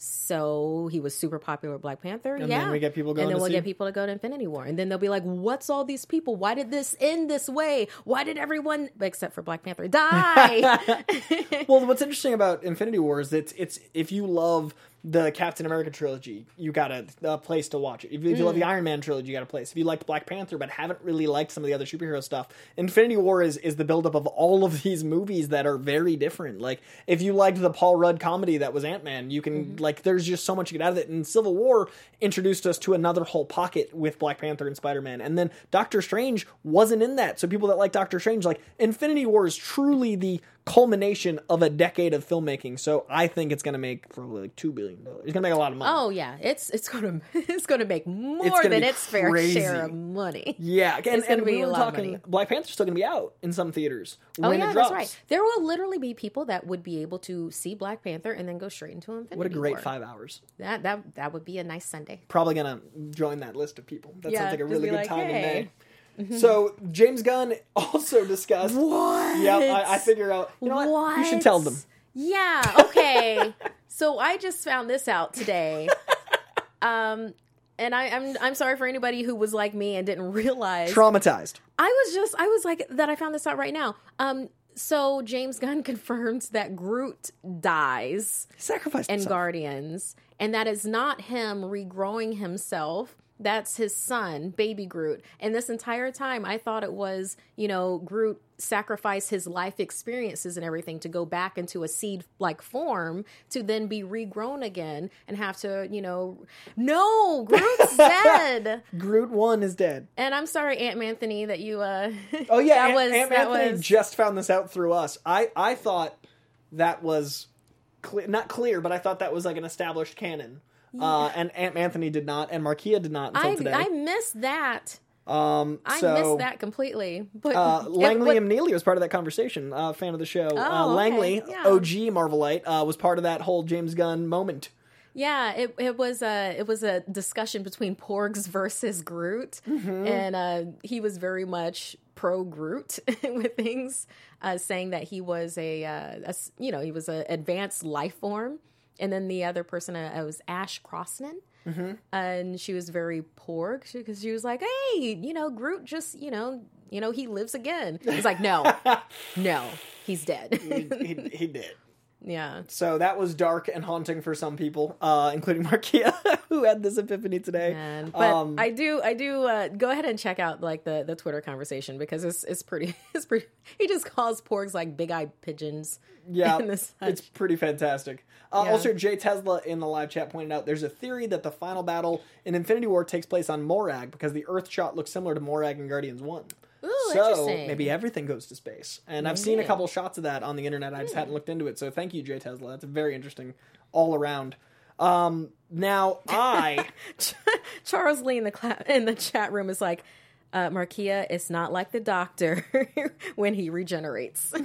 So he was super popular with Black Panther. And yeah. then we get people going And then to we'll see- get people to go to Infinity War. And then they'll be like, what's all these people? Why did this end this way? Why did everyone, except for Black Panther, die? Well, what's interesting about Infinity War is it's it's if you love the Captain America trilogy, you got a, a place to watch it. If, if you love the Iron Man trilogy, you got a place. If you liked Black Panther but haven't really liked some of the other superhero stuff, Infinity War is is the buildup of all of these movies that are very different. Like if you liked the Paul Rudd comedy that was Ant-Man, you can like there's just so much to get out of it. And Civil War introduced us to another whole pocket with Black Panther and Spider-Man, and then Doctor Strange wasn't in that. So people that like Doctor Strange, like Infinity War is truly the culmination of a decade of filmmaking. So I think it's going to make probably like two billion dollars. It's going to make a lot of money. Oh yeah, it's it's gonna it's gonna make more gonna than be its fair crazy. share of money. Yeah, and, It's gonna and be we a were lot of talking money. Black Panther's still going to be out in some theaters when Oh it yeah, drops. that's right. There will literally be people that would be able to see Black Panther and then go straight into Infinity What a great War. five hours. That that that would be a nice Sunday. Probably going to join that list of people. That Yeah, sounds like a just really be good like, time hey. in May. So James Gunn also discussed. What? Yeah, I, I figure out. You know what? You should tell them. Yeah. Okay. So I just found this out today. Um, and I, I'm I'm sorry for anybody who was like me and didn't realize. Traumatized. I was just I was like that. I found this out right now. Um. So James Gunn confirms that Groot dies He sacrificed in himself. Guardians, and that is not him regrowing himself. That's his son, baby Groot. And this entire time, I thought it was, you know, Groot sacrificed his life experiences and everything to go back into a seed-like form to then be regrown again and have to, you know, no, Groot's dead. Groot one is dead. And I'm sorry, Aunt Anthony, that you, uh, Oh yeah, that Aunt, was, Aunt that Anthony was, just found this out through us. I, I thought that was clear, not clear, but I thought that was like an established canon. Uh, and Aunt Anthony did not, and Markia did not until I, today. I missed that. um, I so, missed that completely. But Uh, it- Langley what- M. Neely was part of that conversation. Uh, fan of the show. uh, Oh, okay, Langley, yeah. O G Marvelite, uh, was part of that whole James Gunn moment. Yeah, it it was a it was a discussion between Porgs versus Groot, and uh, he was very much pro Groot with things, uh, saying that he was a, uh, a s- you know he was an advanced life form, and then the other person uh, was Ash Crosnan. Mm-hmm. And she was very Porg because she was like, "Hey, you know, Groot just, you know, you know, he lives again." He's like, "No, no, he's dead." he, he, he did. Yeah. So that was dark and haunting for some people, uh, including Markia, who had this epiphany today. Man, but Um, I do, I do. Uh, go ahead and check out like the, the Twitter conversation because it's it's pretty, it's pretty. He just calls porgs like big eyed pigeons. Yeah, and this it's pretty fantastic. Uh, Yeah. Also, Jay Tesla in the live chat pointed out there's a theory that the final battle in Infinity War takes place on Morag because the Earth shot looks similar to Morag in Guardians one. Ooh, So interesting. maybe everything goes to space. And I've seen a Maybe. couple shots of that on the internet. I just hadn't looked into it. So thank you, Jay Tesla. That's very interesting all around. Um, now, I... Charles Lee in the cla- in the chat room is like, uh, Markia is not like the Doctor when he regenerates.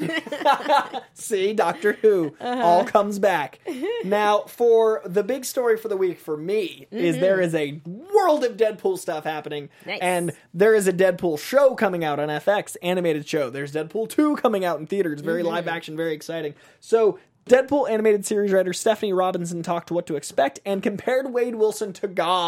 See, Doctor Who Uh-huh. all comes back. Now, for the big story for the week for me is there is a world of Deadpool stuff happening, Mm-hmm. Nice. and there is a Deadpool show coming out on F X, animated show. There's Deadpool two coming out in theaters, very Mm-hmm. live action, very exciting. So, Deadpool animated series writer Stephanie Robinson talked to what to expect and compared Wade Wilson to God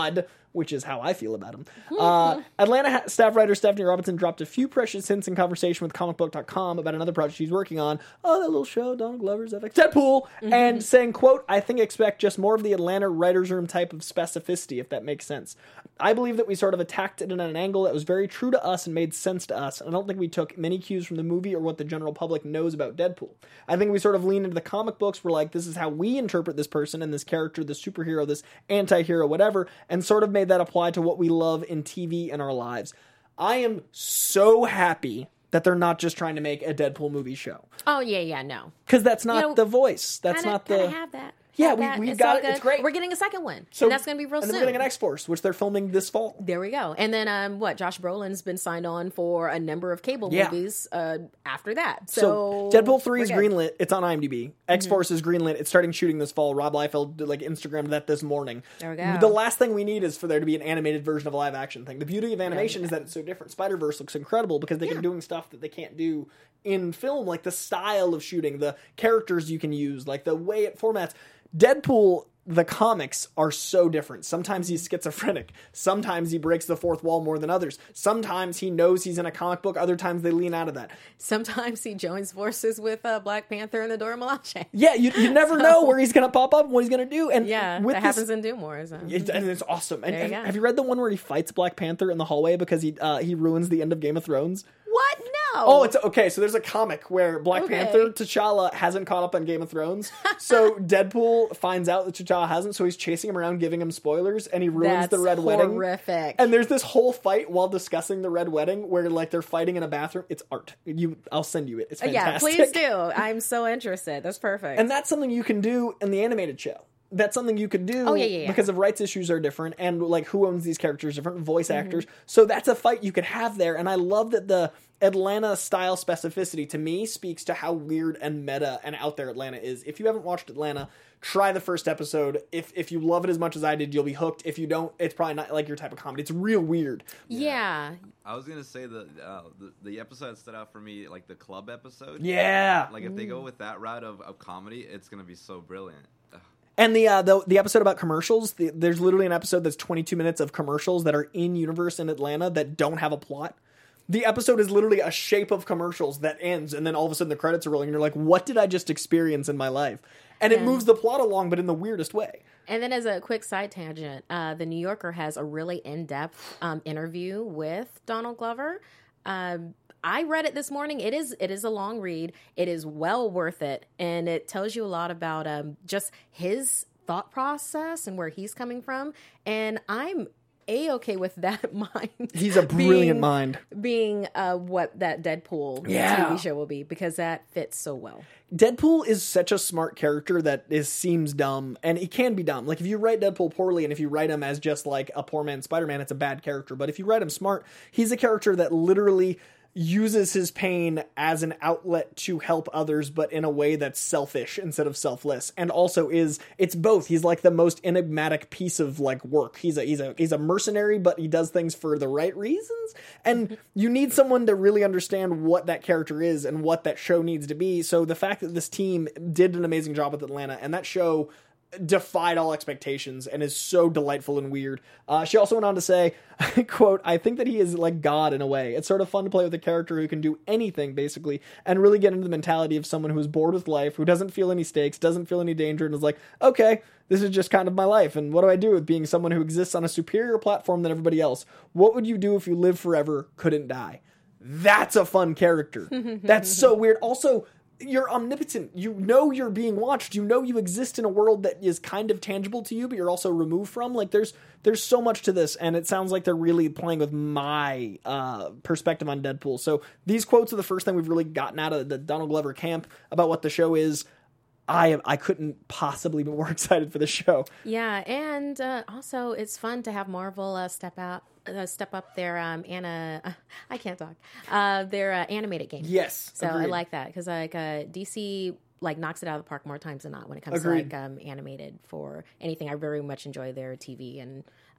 which is how I feel about him. Uh, Atlanta ha- staff writer Stephanie Robinson dropped a few precious hints in conversation with comic book dot com about another project she's working on. Oh, that little show, Donald Glover's F X Deadpool, mm-hmm. and saying, quote, I think expect just more of the Atlanta writer's room type of specificity, if that makes sense. I believe that we sort of attacked it at an angle that was very true to us and made sense to us, and I don't think we took many cues from the movie or what the general public knows about Deadpool. I think we sort of leaned into the comic books. We're like, this is how we interpret this person and this character, this superhero, this anti-hero, whatever, and sort of made that apply to what we love in T V in our lives. I am so happy that they're not just trying to make a Deadpool movie show. Oh, yeah, yeah, no. Because that's not You know, the voice. That's Kinda- not the... kinda have that. Yeah, Have we, that. we It's got all it. It's good. great. We're getting a second one. So, and that's going to be real and soon. then we're getting an X-Force, which they're filming this fall. There we go. And then, um, what? Josh Brolin's been signed on for a number of cable Yeah. movies uh, after that. So, So, Deadpool three is we're good. greenlit. It's on IMDb. X-Force Mm-hmm. is greenlit. It's starting shooting this fall. Rob Liefeld did, like Instagrammed that this morning. There we go. The last thing we need is for there to be an animated version of a live action thing. The beauty of animation is that it's so different. Spider-Verse looks incredible because they Yeah. can doing stuff that they can't do in film, like the style of shooting, the characters you can use, like the way it formats. Deadpool, the comics are so different. Sometimes he's schizophrenic. Sometimes he breaks the fourth wall more than others. Sometimes he knows he's in a comic book. Other times they lean out of that. Sometimes he joins forces with uh, Black Panther and the Dora Milaje. Yeah, you, you never So- know where he's going to pop up and what he's going to do. And Yeah, with that this, happens in Doom Wars. Um, it, and it's awesome. And, There you and go. have you read the one where he fights Black Panther in the hallway because he uh, he ruins the end of Game of Thrones? What? No. Oh, it's okay. So there's a comic where Black Okay. Panther, T'Challa, hasn't caught up on Game of Thrones. So Deadpool finds out that T'Challa hasn't, so he's chasing him around, giving him spoilers, and he ruins That's the Red Wedding. horrific. And there's this whole fight while discussing the Red Wedding where like they're fighting in a bathroom. It's art. You, I'll send you it. It's fantastic. Yeah, please do. I'm so interested. That's perfect. And that's something you can do in the animated show. That's something you could do Oh, yeah, yeah, yeah. because of rights issues are different and like who owns these characters, different voice Mm-hmm. actors. So that's a fight you could have there. And I love that the Atlanta style specificity to me speaks to how weird and meta and out there Atlanta is. If you haven't watched Atlanta, try the first episode. If if you love it as much as I did, you'll be hooked. If you don't, it's probably not like your type of comedy. It's real weird. yeah. I was gonna say the, uh, the the episode that stood out for me, like the club episode. Yeah. Like if they go with that route of, of comedy, it's gonna be so brilliant. Ugh. And the uh, the the episode about commercials, the, there's literally an episode that's twenty-two minutes of commercials that are in universe in Atlanta that don't have a plot. The episode is literally a shape of commercials that ends, and then all of a sudden the credits are rolling, and you're like, "What did I just experience in my life?" And it Yeah. moves the plot along, but in the weirdest way. And then as a quick side tangent, uh, The New Yorker has a really in-depth um, interview with Donald Glover. Um, I read it this morning. It is it is a long read. It is well worth it. And it tells you a lot about um, just his thought process and where he's coming from. And I'm A-okay with that mind. He's a brilliant being, mind. Being uh, what that Deadpool Yeah. T V show will be, because that fits so well. Deadpool is such a smart character that is seems dumb, and he can be dumb. Like, if you write Deadpool poorly, and if you write him as just like a poor man Spider-Man, it's a bad character. But if you write him smart, he's a character that literally uses his pain as an outlet to help others, but in a way that's selfish instead of selfless. And also is, it's both. He's like the most enigmatic piece of like work. He's a, he's a, he's a mercenary, but he does things for the right reasons. And you need someone to really understand what that character is and what that show needs to be. So the fact that this team did an amazing job with Atlanta, and that show defied all expectations and is so delightful and weird. Uh, she also went on to say, quote, I think that he is like God in a way. It's sort of fun to play with a character who can do anything, basically, and really get into the mentality of someone who is bored with life, who doesn't feel any stakes, doesn't feel any danger, and is like, okay, this is just kind of my life, and what do I do with being someone who exists on a superior platform than everybody else? What would you do if you lived forever, couldn't die? That's a fun character. That's so weird. Also, you're omnipotent. You know you're being watched. You know you exist in a world that is kind of tangible to you, but you're also removed from. Like, there's there's so much to this, and it sounds like they're really playing with my uh, perspective on Deadpool. So these quotes are the first thing we've really gotten out of the Donald Glover camp about what the show is. I I couldn't possibly be more excited for the show. Yeah, and uh, also it's fun to have Marvel uh, step out, uh, step up their um, Anna. Uh, I can't talk. Uh, their uh, animated game. Yes, so agreed. I like that because like uh, D C like knocks it out of the park more times than not when it comes Agreed. to like um, animated for anything. I very much enjoy their T V and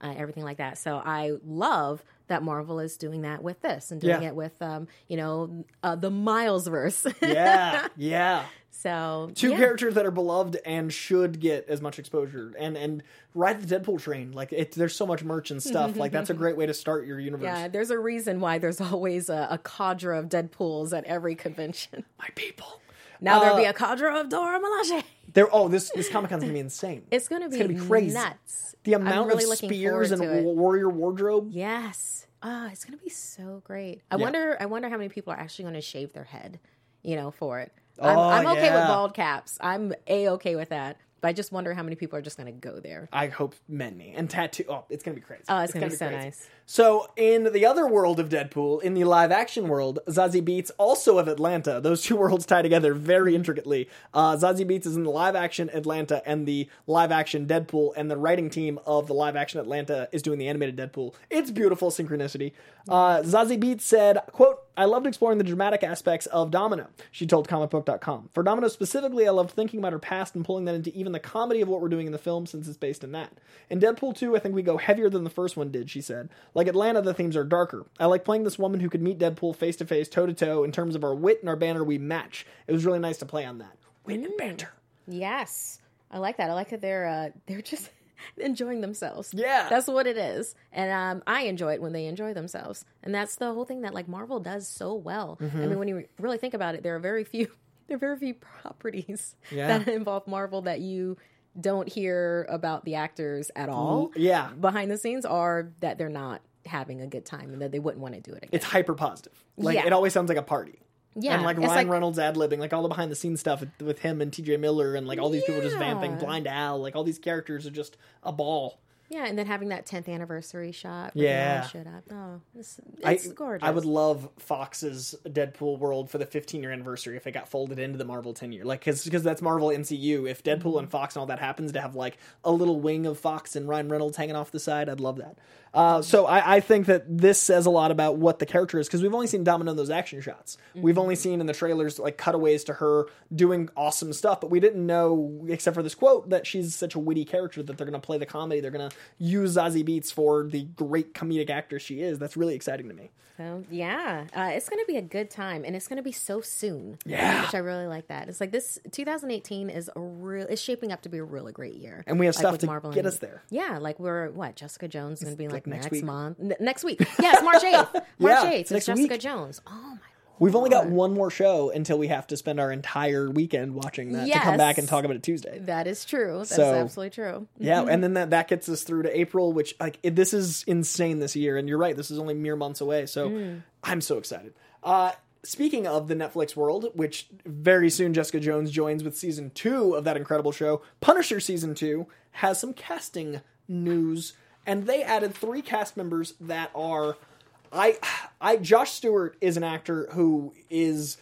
uh, everything like that. So I love that Marvel is doing that with this and doing Yeah. it with, um, you know, uh, the Milesverse. Yeah, yeah. So Two yeah. characters that are beloved and should get as much exposure, and and ride the Deadpool train. Like it, there's so much merch and stuff. Like that's a great way to start your universe. Yeah, there's a reason why there's always a, a cadre of Deadpools at every convention. My people. Now there'll Uh, be a cadre of Dora Milaje. There. Oh, this this Comic Con's gonna be insane. It's gonna be, gonna be crazy. nuts. The I'm amount really of looking spears and forward to it. warrior wardrobe. Yes. Ah, it's gonna be so great. I Yeah. wonder. I wonder how many people are actually going to shave their head, you know, for it. Oh, I'm, I'm okay yeah. with bald caps. I'm a okay with that. But I just wonder how many people are just going to go there. I hope many and tattoo. Oh, it's gonna be crazy. Oh, it's, gonna, be so crazy. nice. So, in the other world of Deadpool, in the live action world, Zazie Beetz, also of Atlanta, those two worlds tie together very intricately. Uh, Zazie Beetz is in the live action Atlanta and the live action Deadpool, and the writing team of the live action Atlanta is doing the animated Deadpool. It's beautiful synchronicity. Uh, Zazie Beetz said, quote, I loved exploring the dramatic aspects of Domino, she told comic book dot com. For Domino specifically, I loved thinking about her past and pulling that into even the comedy of what we're doing in the film since it's based in that. In Deadpool two, I think we go heavier than the first one did, she said. Like Atlanta, the themes are darker. I like playing this woman who could meet Deadpool face to face, toe to toe. In terms of our wit and our banter, we match. It was really nice to play on that. Wit and banter. Yes, I like that. I like that they're uh, they're just enjoying themselves. Yeah. That's what it is. And um, I enjoy it when they enjoy themselves. And that's the whole thing that like Marvel does so well. Mm-hmm. I mean, when you really think about it, there are very few there are very few properties Yeah. that involve Marvel that you don't hear about the actors at all. Yeah. Behind the scenes, or that they're not having a good time and that they wouldn't want to do it again. It's hyper positive. Like, Yeah. it always sounds like a party. Yeah, And like it's Ryan like- Reynolds ad-libbing, like all the behind the scenes stuff with, with him and T J Miller and like all these people just Yeah. vamping, Blind Al, like all these characters are just a ball. Yeah, and then having that tenth anniversary shot. Yeah. Shit up. Oh, it's, I, it's gorgeous. I would love Fox's Deadpool world for the fifteen year anniversary if it got folded into the Marvel ten year. Like, because that's Marvel M C U. If Deadpool Mm-hmm. and Fox and all that happens, to have like a little wing of Fox and Ryan Reynolds hanging off the side, I'd love that. Uh, so I, I think that this says a lot about what the character is, because we've only seen Domino in those action shots. Mm-hmm. We've only seen in the trailers like cutaways to her doing awesome stuff, but we didn't know, except for this quote, that she's such a witty character that they're going to play the comedy. They're going to use Zazie Beetz for the great comedic actor she is. That's really exciting to me. So yeah, uh, it's going to be a good time, and it's going to be so soon. Yeah. which I really like. That it's like this two thousand eighteen is a real. It's shaping up to be a really great year, And we have like stuff with to Marvel get and- us there. Yeah, like we're what Jessica Jones is going to be like, like next next, week. month, N- next week. Yes, March eighth. March Yeah, eighth. it's It's next Jessica week. Jones. Oh my. We've only got Lord. one more show until we have to spend our entire weekend watching that to come Yes. back and talk about it Tuesday. That is true. That's So- absolutely true. Yeah, and then that, that gets us through to April, which like it, this is insane this year. And you're right, this is only mere months away. So Mm. I'm so excited. Uh, speaking of the Netflix world, which very soon Jessica Jones joins with season two of that incredible show, Punisher season two has some casting news, and they added three cast members that are, I, I Josh Stewart is an actor who is.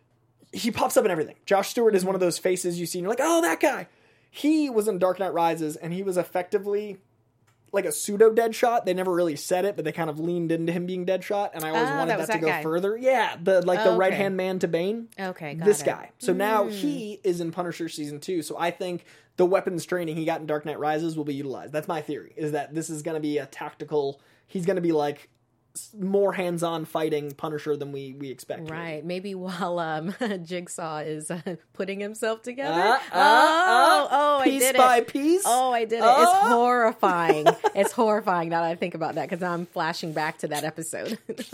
He pops up in everything. Josh Stewart is one of those faces you see and you're like, oh, that guy. He was in Dark Knight Rises, and he was effectively like a pseudo Deadshot. They never really said it, but they kind of leaned into him being Deadshot, and I always Ah, wanted that that, was to that go guy. further. Yeah, the like the Okay. right hand man to Bane. Okay, got this it. guy. So now he is in Punisher season two. So I think the weapons training he got in Dark Knight Rises will be utilized. That's my theory. Is that this is going to be a tactical. He's going to be like s- more hands on fighting Punisher than we we expect. Right. Maybe while um, Jigsaw is uh, putting himself together. Uh, uh, oh, uh, oh, I piece did by it. piece. Oh, I did it. Oh. It's horrifying. It's horrifying now that I think about that because I'm flashing back to that episode.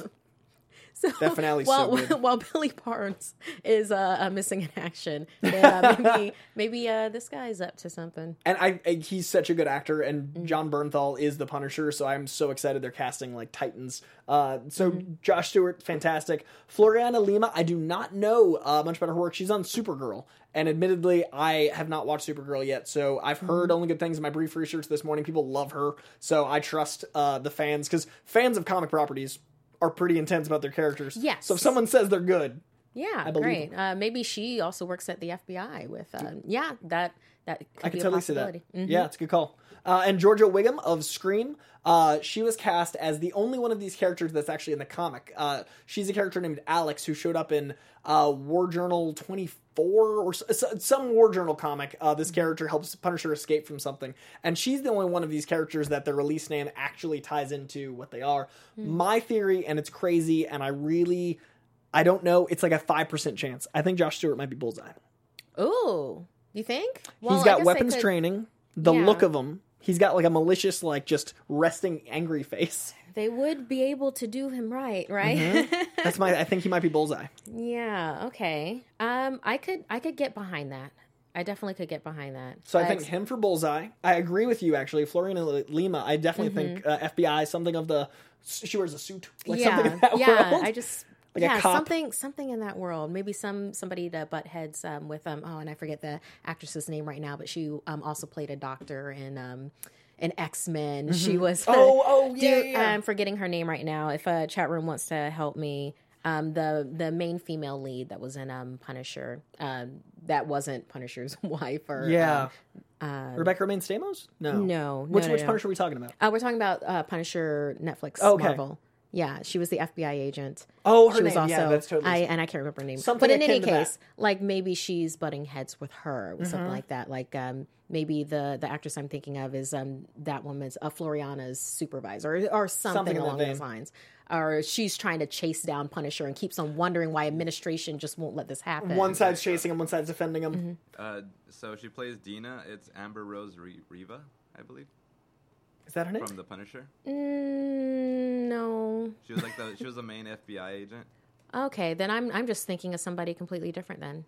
So That finale's while, so good. while Billy Barnes is uh, uh, missing in action, then, uh, maybe maybe uh, this guy's up to something. And I, I he's such a good actor, and Mm-hmm. John Bernthal is the Punisher, so I'm so excited they're casting like titans. Uh, so Mm-hmm. Josh Stewart, fantastic. Floriana Lima, I do not know uh, much about her work. She's on Supergirl, and admittedly, I have not watched Supergirl yet, so I've heard Mm-hmm. only good things in my brief research this morning. People love her, so I trust uh, the fans, because fans of comic properties are pretty intense about their characters. Yes. So if someone says they're good, Yeah, believe great. Uh, maybe she also works at the F B I with. Uh, yeah, that that could I be can a totally see that. possibility. Mhm. Yeah, it's a good call. Uh, and Georgia Wiggum of Scream, uh, she was cast as the only one of these characters that's actually in the comic. Uh, she's a character named Alex who showed up in uh, War Journal twenty-four or s- some War Journal comic. Uh, this character helps Punisher escape from something. And she's the only one of these characters that their release name actually ties into what they are. Mm. My theory, and it's crazy, and I really, I don't know, it's like a five percent chance. I think Josh Stewart might be Bullseye. Ooh, you think? Well, He's I got guess weapons they could- training. The Yeah. look of him, he's got like a malicious, like just resting, angry face. They would be able to do him right, right? Mm-hmm. That's my. I think he might be Bullseye. Yeah. Okay. Um, I could, I could get behind that. I definitely could get behind that. So I But- think him for Bullseye. I agree with you actually, Floriana Lima. I definitely think uh, F B I, something of the. She wears a suit, like yeah, something in that yeah. world. I just. Like a yeah, cop. something something in that world. Maybe some somebody to butt heads um, with um oh, and I forget the actress's name right now, but she um also played a doctor in um in X-Men. She was Oh, oh, yeah, dude, yeah. I'm forgetting her name right now. If a chat room wants to help me, um the the main female lead that was in um Punisher, um that wasn't Punisher's wife or Yeah. um, Rebecca Romaine Stamos? No. No, no, Which no, which no. Punisher are we talking about? uh, we're talking about uh, Punisher Netflix Okay. Marvel. Yeah, she was the F B I agent. Oh, her she was name. also, Yeah, that's totally- I and I can't remember her name. Something but in any akin to that. case, like maybe she's butting heads with her, with Mm-hmm. something like that. Like um, maybe the the actress I'm thinking of is um that woman's uh, Floriana's supervisor or, or something, Something in that along vein. those lines. Or she's trying to chase down Punisher and keeps on wondering why administration just won't let this happen. One side's chasing him, one side's defending him. Mm-hmm. Uh, so she plays Dina. It's Amber Rose Re- Riva, I believe, Is that her name? from The Punisher. Mm, no. She was like the she was the main F B I agent. Okay, then I'm I'm just thinking of somebody completely different then.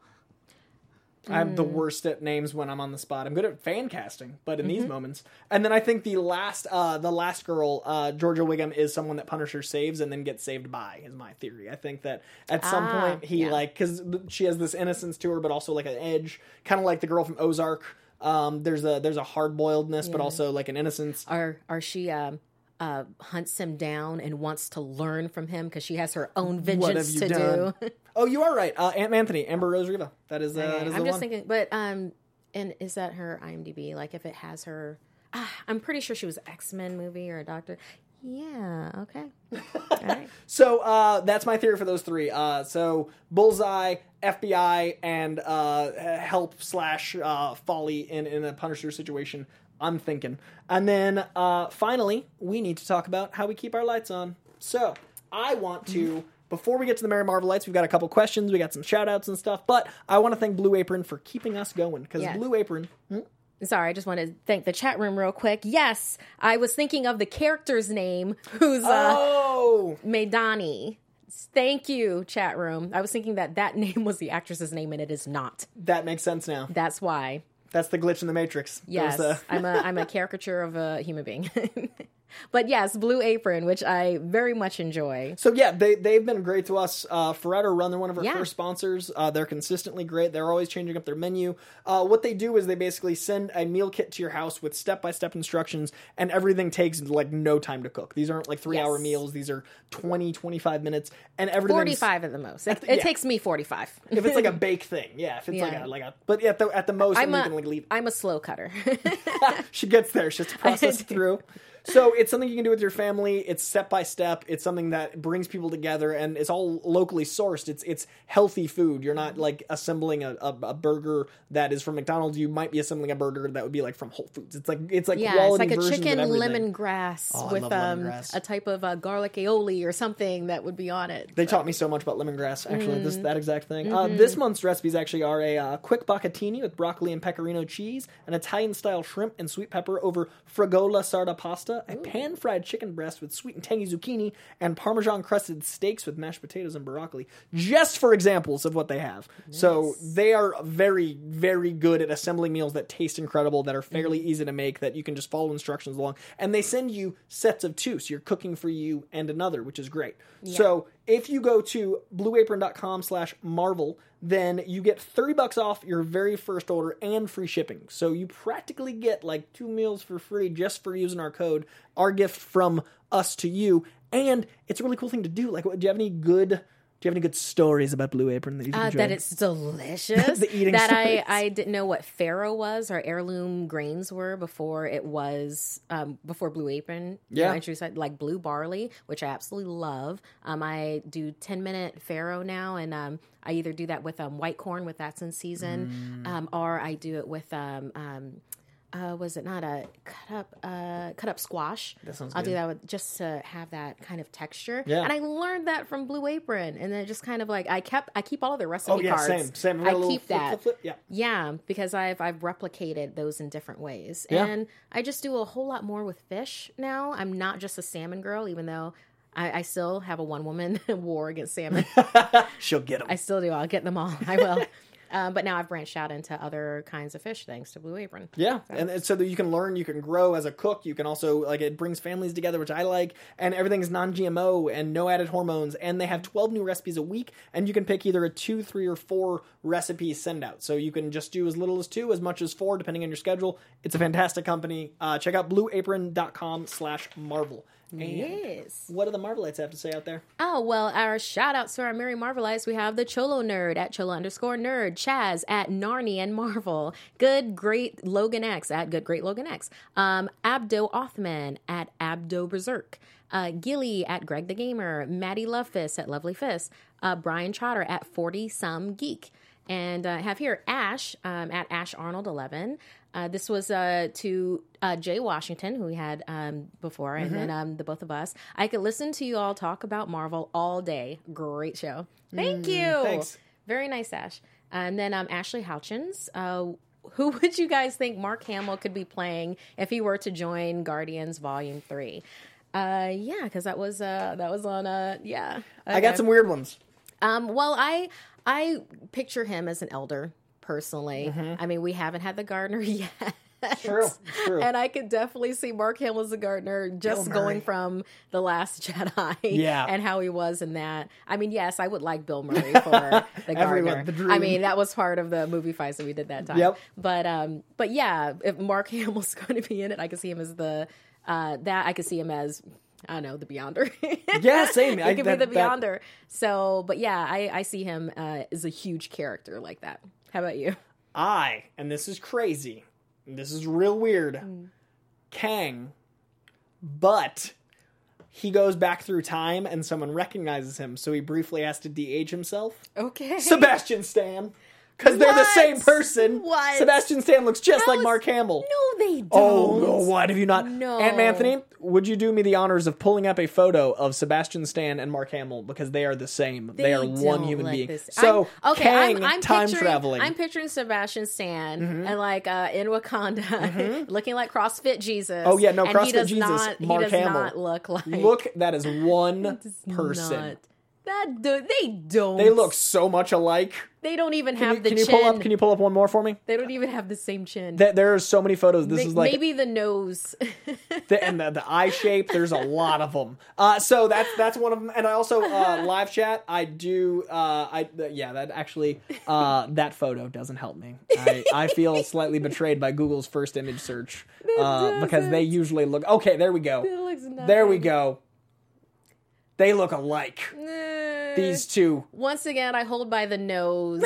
I'm Mm. the worst at names when I'm on the spot. I'm good at fan casting, but in Mm-hmm. these moments. And then I think the last uh, the last girl, uh, Georgia Wiggum, is someone that Punisher saves and then gets saved by, is my theory. I think that at some Ah, point he yeah. like, because she has this innocence to her, but also like an edge, kind of like the girl from Ozark. Um, there's a there's a hard boiledness, but also like an innocence. Or or she um uh hunts him down and wants to learn from him because she has her own vengeance you to done? do. Oh, you are right. Uh, Aunt Anthony, Amber Rose Riva. That is, uh, Okay, that is I'm the just one. thinking, but um, and is that her IMDb? Like, if it has her, ah, I'm pretty sure she was X-Men movie or a doctor. Yeah. Okay. All right. So uh, that's my theory for those three. Uh, so Bullseye, F B I, and uh, help slash uh, folly in, in a Punisher situation. I'm thinking. And then uh, finally, we need to talk about how we keep our lights on. So I want to, before we get to the Merry Marvelites, we've got a couple questions, we got some shout outs and stuff, but I want to thank Blue Apron for keeping us going, because Yes. Blue Apron... Hmm? Sorry, I just want to thank the chat room real quick. Yes, I was thinking of the character's name, who's uh, Oh! Maidani. Thank you, chat room. I was thinking that that name was the actress's name, and it is not. That makes sense now. That's why. That's the glitch in the Matrix. Yes, There's, uh, I'm a I'm a caricature of a human being. But yes, Blue Apron, which I very much enjoy. So yeah, they they've been great to us. Uh, Ferretta Run, they're one of our Yeah. first sponsors. Uh, they're consistently great. They're always changing up their menu. Uh, what they do is they basically send a meal kit to your house with step by step instructions, and everything takes like no time to cook. These aren't like three hour Yes. meals. These are twenty, twenty-five minutes, and everything. forty-five at the most. It, the- it yeah. takes me forty-five. If it's like a bake thing, yeah. If it's like Yeah. a like a, but at the at the most, I'm then you a, can like leave. I'm a slow cutter. She gets there. She has to process it through. So it's something you can do with your family. It's step by step. It's something that brings people together, and it's all locally sourced. It's it's healthy food. You're not like assembling a, a, a burger that is from McDonald's. You might be assembling a burger that would be like from Whole Foods. It's like it's like Yeah, it's quality like a versions chicken of everything. lemongrass Oh, I with love um, lemongrass. a type of uh, garlic aioli or something that would be on it. They taught me so much about lemongrass, actually, Mm. this that exact thing. Uh, Mm-hmm. this month's recipes actually are a uh, quick bucatini with broccoli and pecorino cheese, an Italian-style shrimp and sweet pepper over frigola sarda pasta, a pan-fried chicken breast with sweet and tangy zucchini, and Parmesan-crusted steaks with mashed potatoes and broccoli, just for examples of what they have. So they are very, very good at assembling meals that taste incredible, that are fairly easy to make, that you can just follow instructions along. And they send you sets of two, so you're cooking for you and another, which is great. So if you go to blueapron.com slash marvel, then you get thirty bucks off your very first order and free shipping. So you practically get like two meals for free just for using our code, our gift from us to you. And it's a really cool thing to do. Like, what- do you have any good Do you have any good stories about Blue Apron that you've Uh, enjoyed? that it's delicious. The eating that stories. I, I didn't know what farro was or heirloom grains were before it was um, before Blue Apron. you Yeah. know, introduced that, like blue barley, which I absolutely love. Um, I do ten minute farro now, and um, I either do that with um, white corn, with that's in season, Mm. um, or I do it with um, um, uh, was it not a cut up uh, cut up squash? That sounds I'll do good. that with just to have that kind of texture. Yeah. And I learned that from Blue Apron, and then just kind of like I kept I keep all of their recipe Oh, yeah, cards. same, same. We got I a little keep flip, that. flip, flip, yeah. Yeah, because I've I've replicated those in different ways, Yeah. and I just do a whole lot more with fish now. I'm not just a salmon girl, even though I, I still have a one woman war against salmon. She'll get them. I still do. I'll get them all. I will. Um, but now I've branched out into other kinds of fish thanks to Blue Apron. Yeah, and and so that you can learn, you can grow as a cook. You can also, like, it brings families together, which I like, and everything is non-G M O and no added hormones, and they have twelve new recipes a week, and you can pick either a two, three, or four recipe send out. So you can just do as little as two, as much as four, depending on your schedule. It's a fantastic company. Uh, check out blueapron.com slash Marvel. And Yes. what do the Marvelites have to say out there? Oh, well, our shout outs to our Merry Marvelites. We have the Cholo Nerd at Cholo underscore nerd, Chaz at Narni and Marvel, Good Great Logan X at Good Great Logan X, um, Abdo Othman at Abdo Berserk, uh, Gilly at Greg the Gamer, Maddie Lovefist at Lovely Fist, uh, Brian Trotter at forty Some Geek. And I uh, have here Ash um, at Ash Arnold eleven. Uh, this was uh, to uh, Jay Washington, who we had um, before, and then um, the both of us. I could listen to you all talk about Marvel all day. Great show. Thank you. thanks. Very nice, Ash. And then um, Ashley Houchins. Uh, who would you guys think Mark Hamill could be playing if he were to join Guardians Volume Three? Uh, yeah, because that was uh, that was on. Uh, yeah, I got Okay. some weird ones. Um, well, I I picture him as an elder personally. I mean, we haven't had the gardener yet. True, it's true. And I could definitely see Mark Hamill as a gardener just Bill Murray. going from The Last Jedi Yeah. and how he was in that. I mean, yes, I would like Bill Murray for the Everyone, gardener. the dream. I mean, that was part of the movie fights that we did that time. Yep. But um, but yeah, if Mark Hamill's going to be in it, I could see him as the uh, that I could see him as I don't know, the Beyonder. Yeah, same. He I- could that- be the that- Beyonder. So, but yeah, I, I see him uh, as a huge character like that. How about you? I, and this is crazy, and this is real weird, Mm. Kang, but he goes back through time and someone recognizes him, so he briefly has to de-age himself. Okay. Sebastian Stan. Because they're the What? same person. What? Sebastian Stan looks just How like is- Mark Hamill. No, they don't. Oh, no, what have you not? No. Aunt Anthony, would you do me the honors of pulling up a photo of Sebastian Stan and Mark Hamill because they are the same. They, are one don't human like being. this. So, I'm, okay, Kang, I'm, I'm time picturing, traveling. I'm picturing Sebastian Stan and like uh, in Wakanda, looking like CrossFit Jesus. Oh, yeah, no, and he CrossFit does Jesus, Not, Mark he does Hamill. not look like. Look, that is one person. Not. That do, they don't. They look so much alike. They don't even Can have you, the can you chin. pull up? Can you pull up one more for me? They don't even have the same chin. There, there are so many photos. This Ma- is like maybe the nose. the, and the, the eye shape. There's a lot of them. Uh, so that's that's one of them. And I also uh, live chat. I do. Uh, I uh, yeah. That actually uh, that photo doesn't help me. I, I feel slightly betrayed by Google's first image search uh, because they usually look. Okay, there we go. It looks There we nothing. go. They look alike. Eh. These two. Once again, I hold by the nose.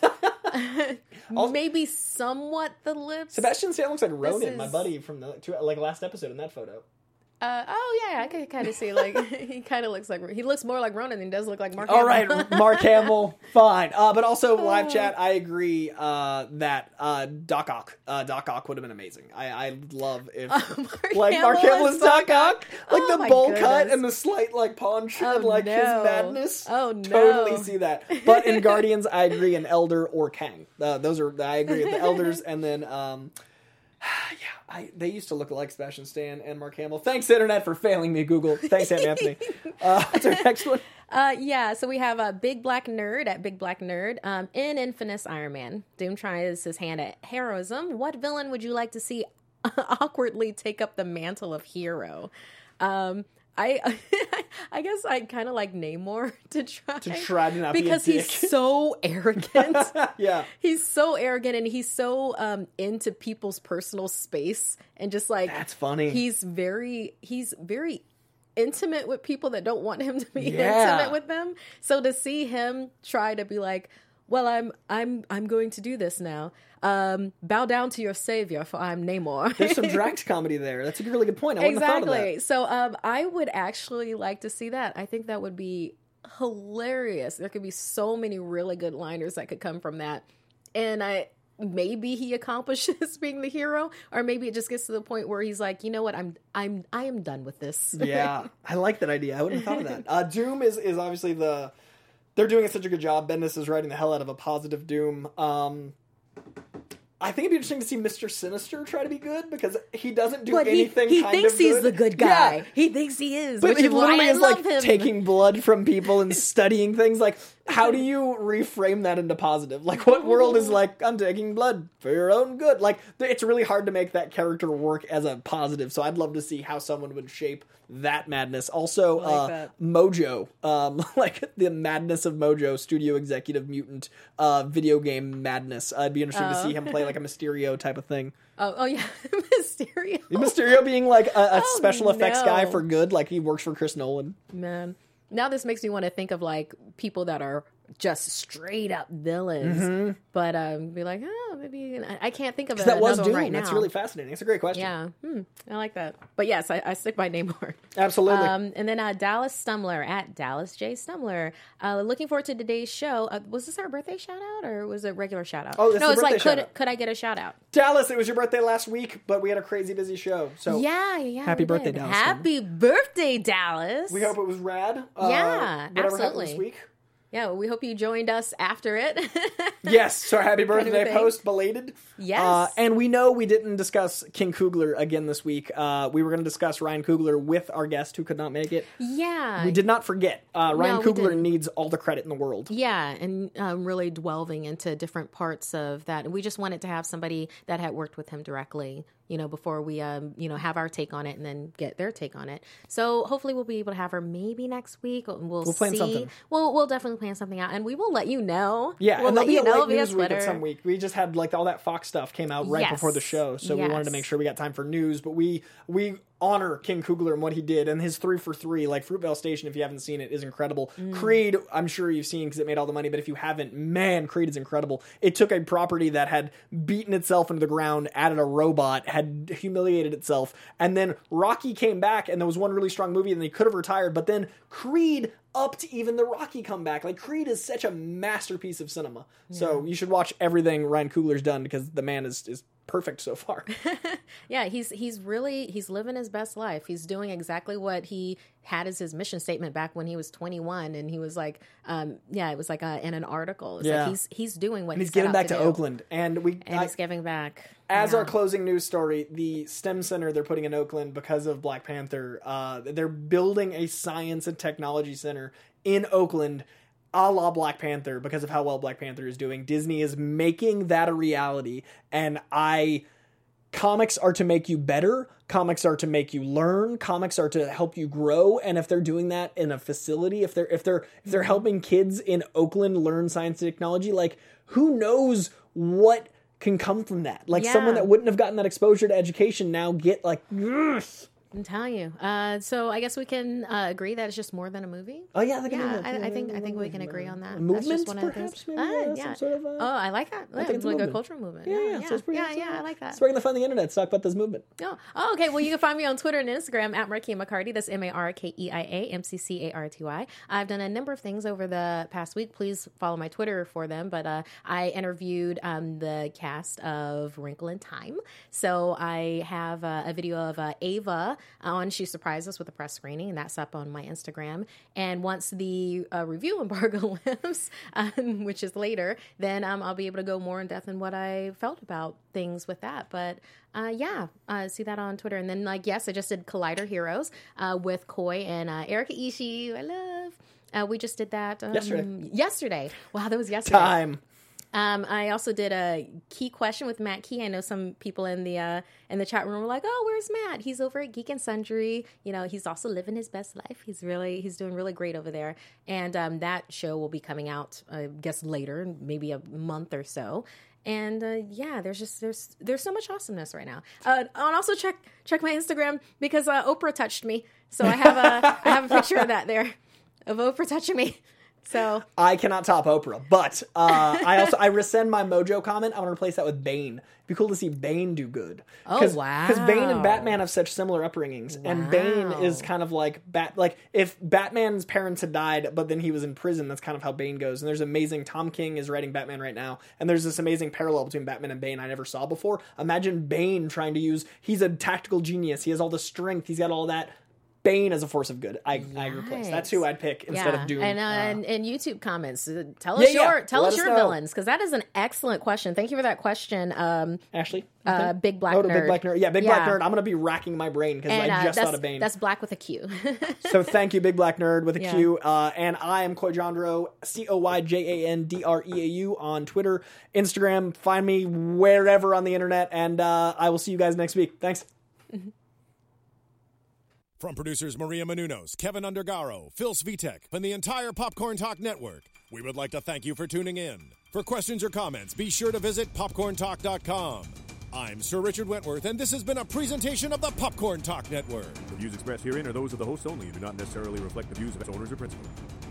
Maybe somewhat the lips. Sebastian Stan looks like Ronan, is- my buddy from the two, like last episode in that photo. Uh, oh yeah, I can kind of see like he kind of looks like he looks more like Ronan than he does look like Mark. All Hamill. right, Mark Hamill, fine. Uh, but also live chat, I agree uh, that uh, Doc Ock, uh, Doc Ock would have been amazing. I, I love if Mark like Mark Hamill Hamill is is Doc Ock, like Oh, the my bowl cut goodness. and the slight like paunch Oh, and like his no. madness. Oh, no. Totally see that. But in Guardians, I agree. An Elder or Kang, uh, those are I agree with the Elders, and then. Um, Yeah, I, they used to look like Sebastian Stan and Mark Hamill. Thanks, Internet, for failing me, Google. Thanks, Aunt Anthony. Uh, what's our next one? Uh, yeah, so we have a Big Black Nerd at Big Black Nerd. Um, in Infamous Iron Man, Doom tries his hand at heroism. What villain would you like to see awkwardly take up the mantle of hero? Um, I I guess I kind of like Namor to try To try to not be a because he's dick. so arrogant. Yeah. He's so arrogant and he's so um, into people's personal space and just like That's funny. He's very he's very intimate with people that don't want him to be Yeah. intimate with them. So to see him try to be like, well, I'm I'm I'm going to do this now. Um, bow down to your savior, for I'm Namor. There's some direct comedy there. That's a really good point. I wouldn't have thought of Exactly. that. So um, I would actually like to see that. I think that would be hilarious. There could be so many really good liners that could come from that. And I maybe he accomplishes being the hero, or maybe it just gets to the point where he's like, you know what, I'm I'm I am done with this. Yeah, I like that idea. I wouldn't have thought of that. Uh, Doom is, is obviously the... They're doing such a good job. Bendis is writing the hell out of a positive Doom. Um, I think it'd be interesting to see Mister Sinister try to be good, because he doesn't do But he, anything he kind thinks of he's good. the good guy. Yeah. He thinks he is. But which he is why literally I is love like him. taking blood from people and studying things. Like, how do you reframe that into positive? Like, what world is like, I'm taking blood for your own good? Like, th- it's really hard to make that character work as a positive. So I'd love to see how someone would shape that madness. Also, I like uh, that. Mojo, um, like the madness of Mojo, studio executive mutant, uh, video game madness. Uh, it'd be interesting to see him play like a Mysterio type of thing. Oh, oh yeah, Mysterio. Mysterio being like a, a Oh, special effects no. guy for good, like he works for Chris Nolan. Man, now this makes me want to think of like people that are just straight up villains, but um, be like, oh, maybe I, I can't think of a, That was another Doom. one right That's now. really fascinating. It's a great question. Yeah, hmm, I like that. But yes, I, I stick by Namor. Absolutely. Um, and then uh, Dallas Stumler at Dallas J Stumler. Uh, looking forward to today's show. Uh, was this our birthday shout out or was it a regular shout out? Oh, this no, is a it's like birthday could shout-out. could I get a shout out? Dallas, it was your birthday last week, but we had a crazy busy show. So Yeah, yeah. Happy we birthday, did. Dallas Happy birthday, Dallas. we hope it was rad. Uh, Yeah, whatever happened absolutely. this week. Yeah, well, we hope you joined us after it. Yes, so happy Kind of a birthday thing. post, belated. Yes. Uh, and we know we didn't discuss King Coogler again this week. Uh, we were going to discuss Ryan Coogler with our guest who could not make it. Yeah. We did not forget. Uh, Ryan No, we Coogler didn't. needs all the credit in the world. Yeah, and um, really delving into different parts of that. And we just wanted to have somebody that had worked with him directly, you know, before we, um, you know, have our take on it and then get their take on it. So hopefully we'll be able to have her maybe next week. We'll, We'll plan see. something. We'll, we'll definitely plan something out, and we will let you know. Yeah, we'll and let there'll be you a know late via news week Twitter. at some week. We just had like all that Fox stuff came out right Yes. before the show, so we wanted to Yes. make sure we got time for news. But we we honor King Coogler and what he did, and his three for three, like Fruitvale Station. If you haven't seen it, is incredible. Mm. Creed, I'm sure you've seen because it made all the money. But if you haven't, man, Creed is incredible. It took a property that had beaten itself into the ground, added a robot, had humiliated itself, and then Rocky came back, and there was one really strong movie, and they could have retired. But then Creed upped even the Rocky comeback. Like, Creed is such a masterpiece of cinema. So you should watch everything Ryan Coogler's done because the man is, is perfect so far. Yeah, he's he's really he's living his best life. He's doing exactly what he had as his mission statement back when he was twenty-one, and he was like, um, yeah, it was like uh in an article. It's Yeah. like he's he's doing what And he's set getting out back to do. Oakland. And we and I- he's giving back. As Yeah. our closing news story, the STEM Center they're putting in Oakland because of Black Panther, uh, they're building a science and technology center in Oakland a la Black Panther because of how well Black Panther is doing. Disney is making that a reality, and I... Comics are to make you better. Comics are to make you learn. Comics are to help you grow. And if they're doing that in a facility, if they're if they're if they're helping kids in Oakland learn science and technology, like who knows what can come from that? Like Yeah. someone that wouldn't have gotten that exposure to education now get like, yes. I'm telling you. Uh, so I guess we can uh, agree that it's just more than a movie. Oh yeah, they can Yeah, do that. I, I think I think we can agree on that. That's Movement, just one of the perhaps, things. maybe, Ah, uh, yeah. some sort of, uh, oh, I like that. I Yeah, think it's it's a like a movement. cultural movement. Yeah, yeah, yeah, so it's pretty, yeah, it's, yeah, uh, I like that. It's bringing the fun of the internet to talk about this movement. Oh, oh, okay. Well, you can find me on Twitter and Instagram at Markeia McCarty. That's M A R K E I A M C C A R T Y. I've done a number of things over the past week. Please follow my Twitter for them. But uh, I interviewed um, the cast of Wrinkle in Time. So I have uh, a video of uh, Ava on. She surprised us with a press screening, and that's up on my Instagram. And once the uh, review embargo lifts, um, which is later, then um, I'll be able to go more in depth in what I felt about things with that. But uh, yeah, uh, see that on Twitter. And then, like, yes, I just did Collider Heroes uh, with Koi and uh, Erika Ishii, who I love. Uh, we just did that um, Yesterday. Yesterday. Wow, that was yesterday. Time. Um, I also did a key question with Matt Key. I know some people in the uh, in the chat room were like, "Oh, where's Matt? He's over at Geek and Sundry. You know, he's also living his best life. He's really he's doing really great over there." And um, that show will be coming out, I guess, later, maybe a month or so. And uh, yeah, there's just there's there's so much awesomeness right now. Uh, and also check check my Instagram because uh, Oprah touched me, so I have a I have a picture of that there of Oprah touching me. So I cannot top Oprah, but uh, I also I rescind my Mojo comment. I want to replace that with Bane. It'd be cool to see Bane do good. Oh wow! Because Bane and Batman have such similar upbringings, wow. and Bane is kind of like Bat. Like if Batman's parents had died, but then he was in prison, that's kind of how Bane goes. And there's amazing. Tom King is writing Batman right now, and there's this amazing parallel between Batman and Bane I never saw before. Imagine Bane trying to use. He's a tactical genius. He has all the strength. He's got all that. Bane as a force of good. I, Nice. I replace. That's who I'd pick instead yeah. of Doom. And, uh, uh, and, and YouTube comments, uh, tell us yeah, your yeah. tell Let us us your know. villains, because that is an excellent question. Thank you for that question, um, Ashley. uh, Okay. Big Black oh, to Nerd. Big Black Nerd. Yeah, Big Yeah. Black Nerd. I'm gonna be racking my brain because And, I uh, just that's, thought of Bane. That's Black with a Q. So thank you, Big Black Nerd with a Yeah. Q. Uh, and I am Coy Jandreau, C O Y J A N D R E A U on Twitter, Instagram. Find me wherever on the internet, and uh, I will see you guys next week. Thanks. From producers Maria Menounos, Kevin Undergaro, Phil Svitek, and the entire Popcorn Talk Network, we would like to thank you for tuning in. For questions or comments, be sure to visit popcorn talk dot com. I'm Sir Richard Wentworth, and this has been a presentation of the Popcorn Talk Network. The views expressed herein are those of the hosts only and do not necessarily reflect the views of its owners or principals.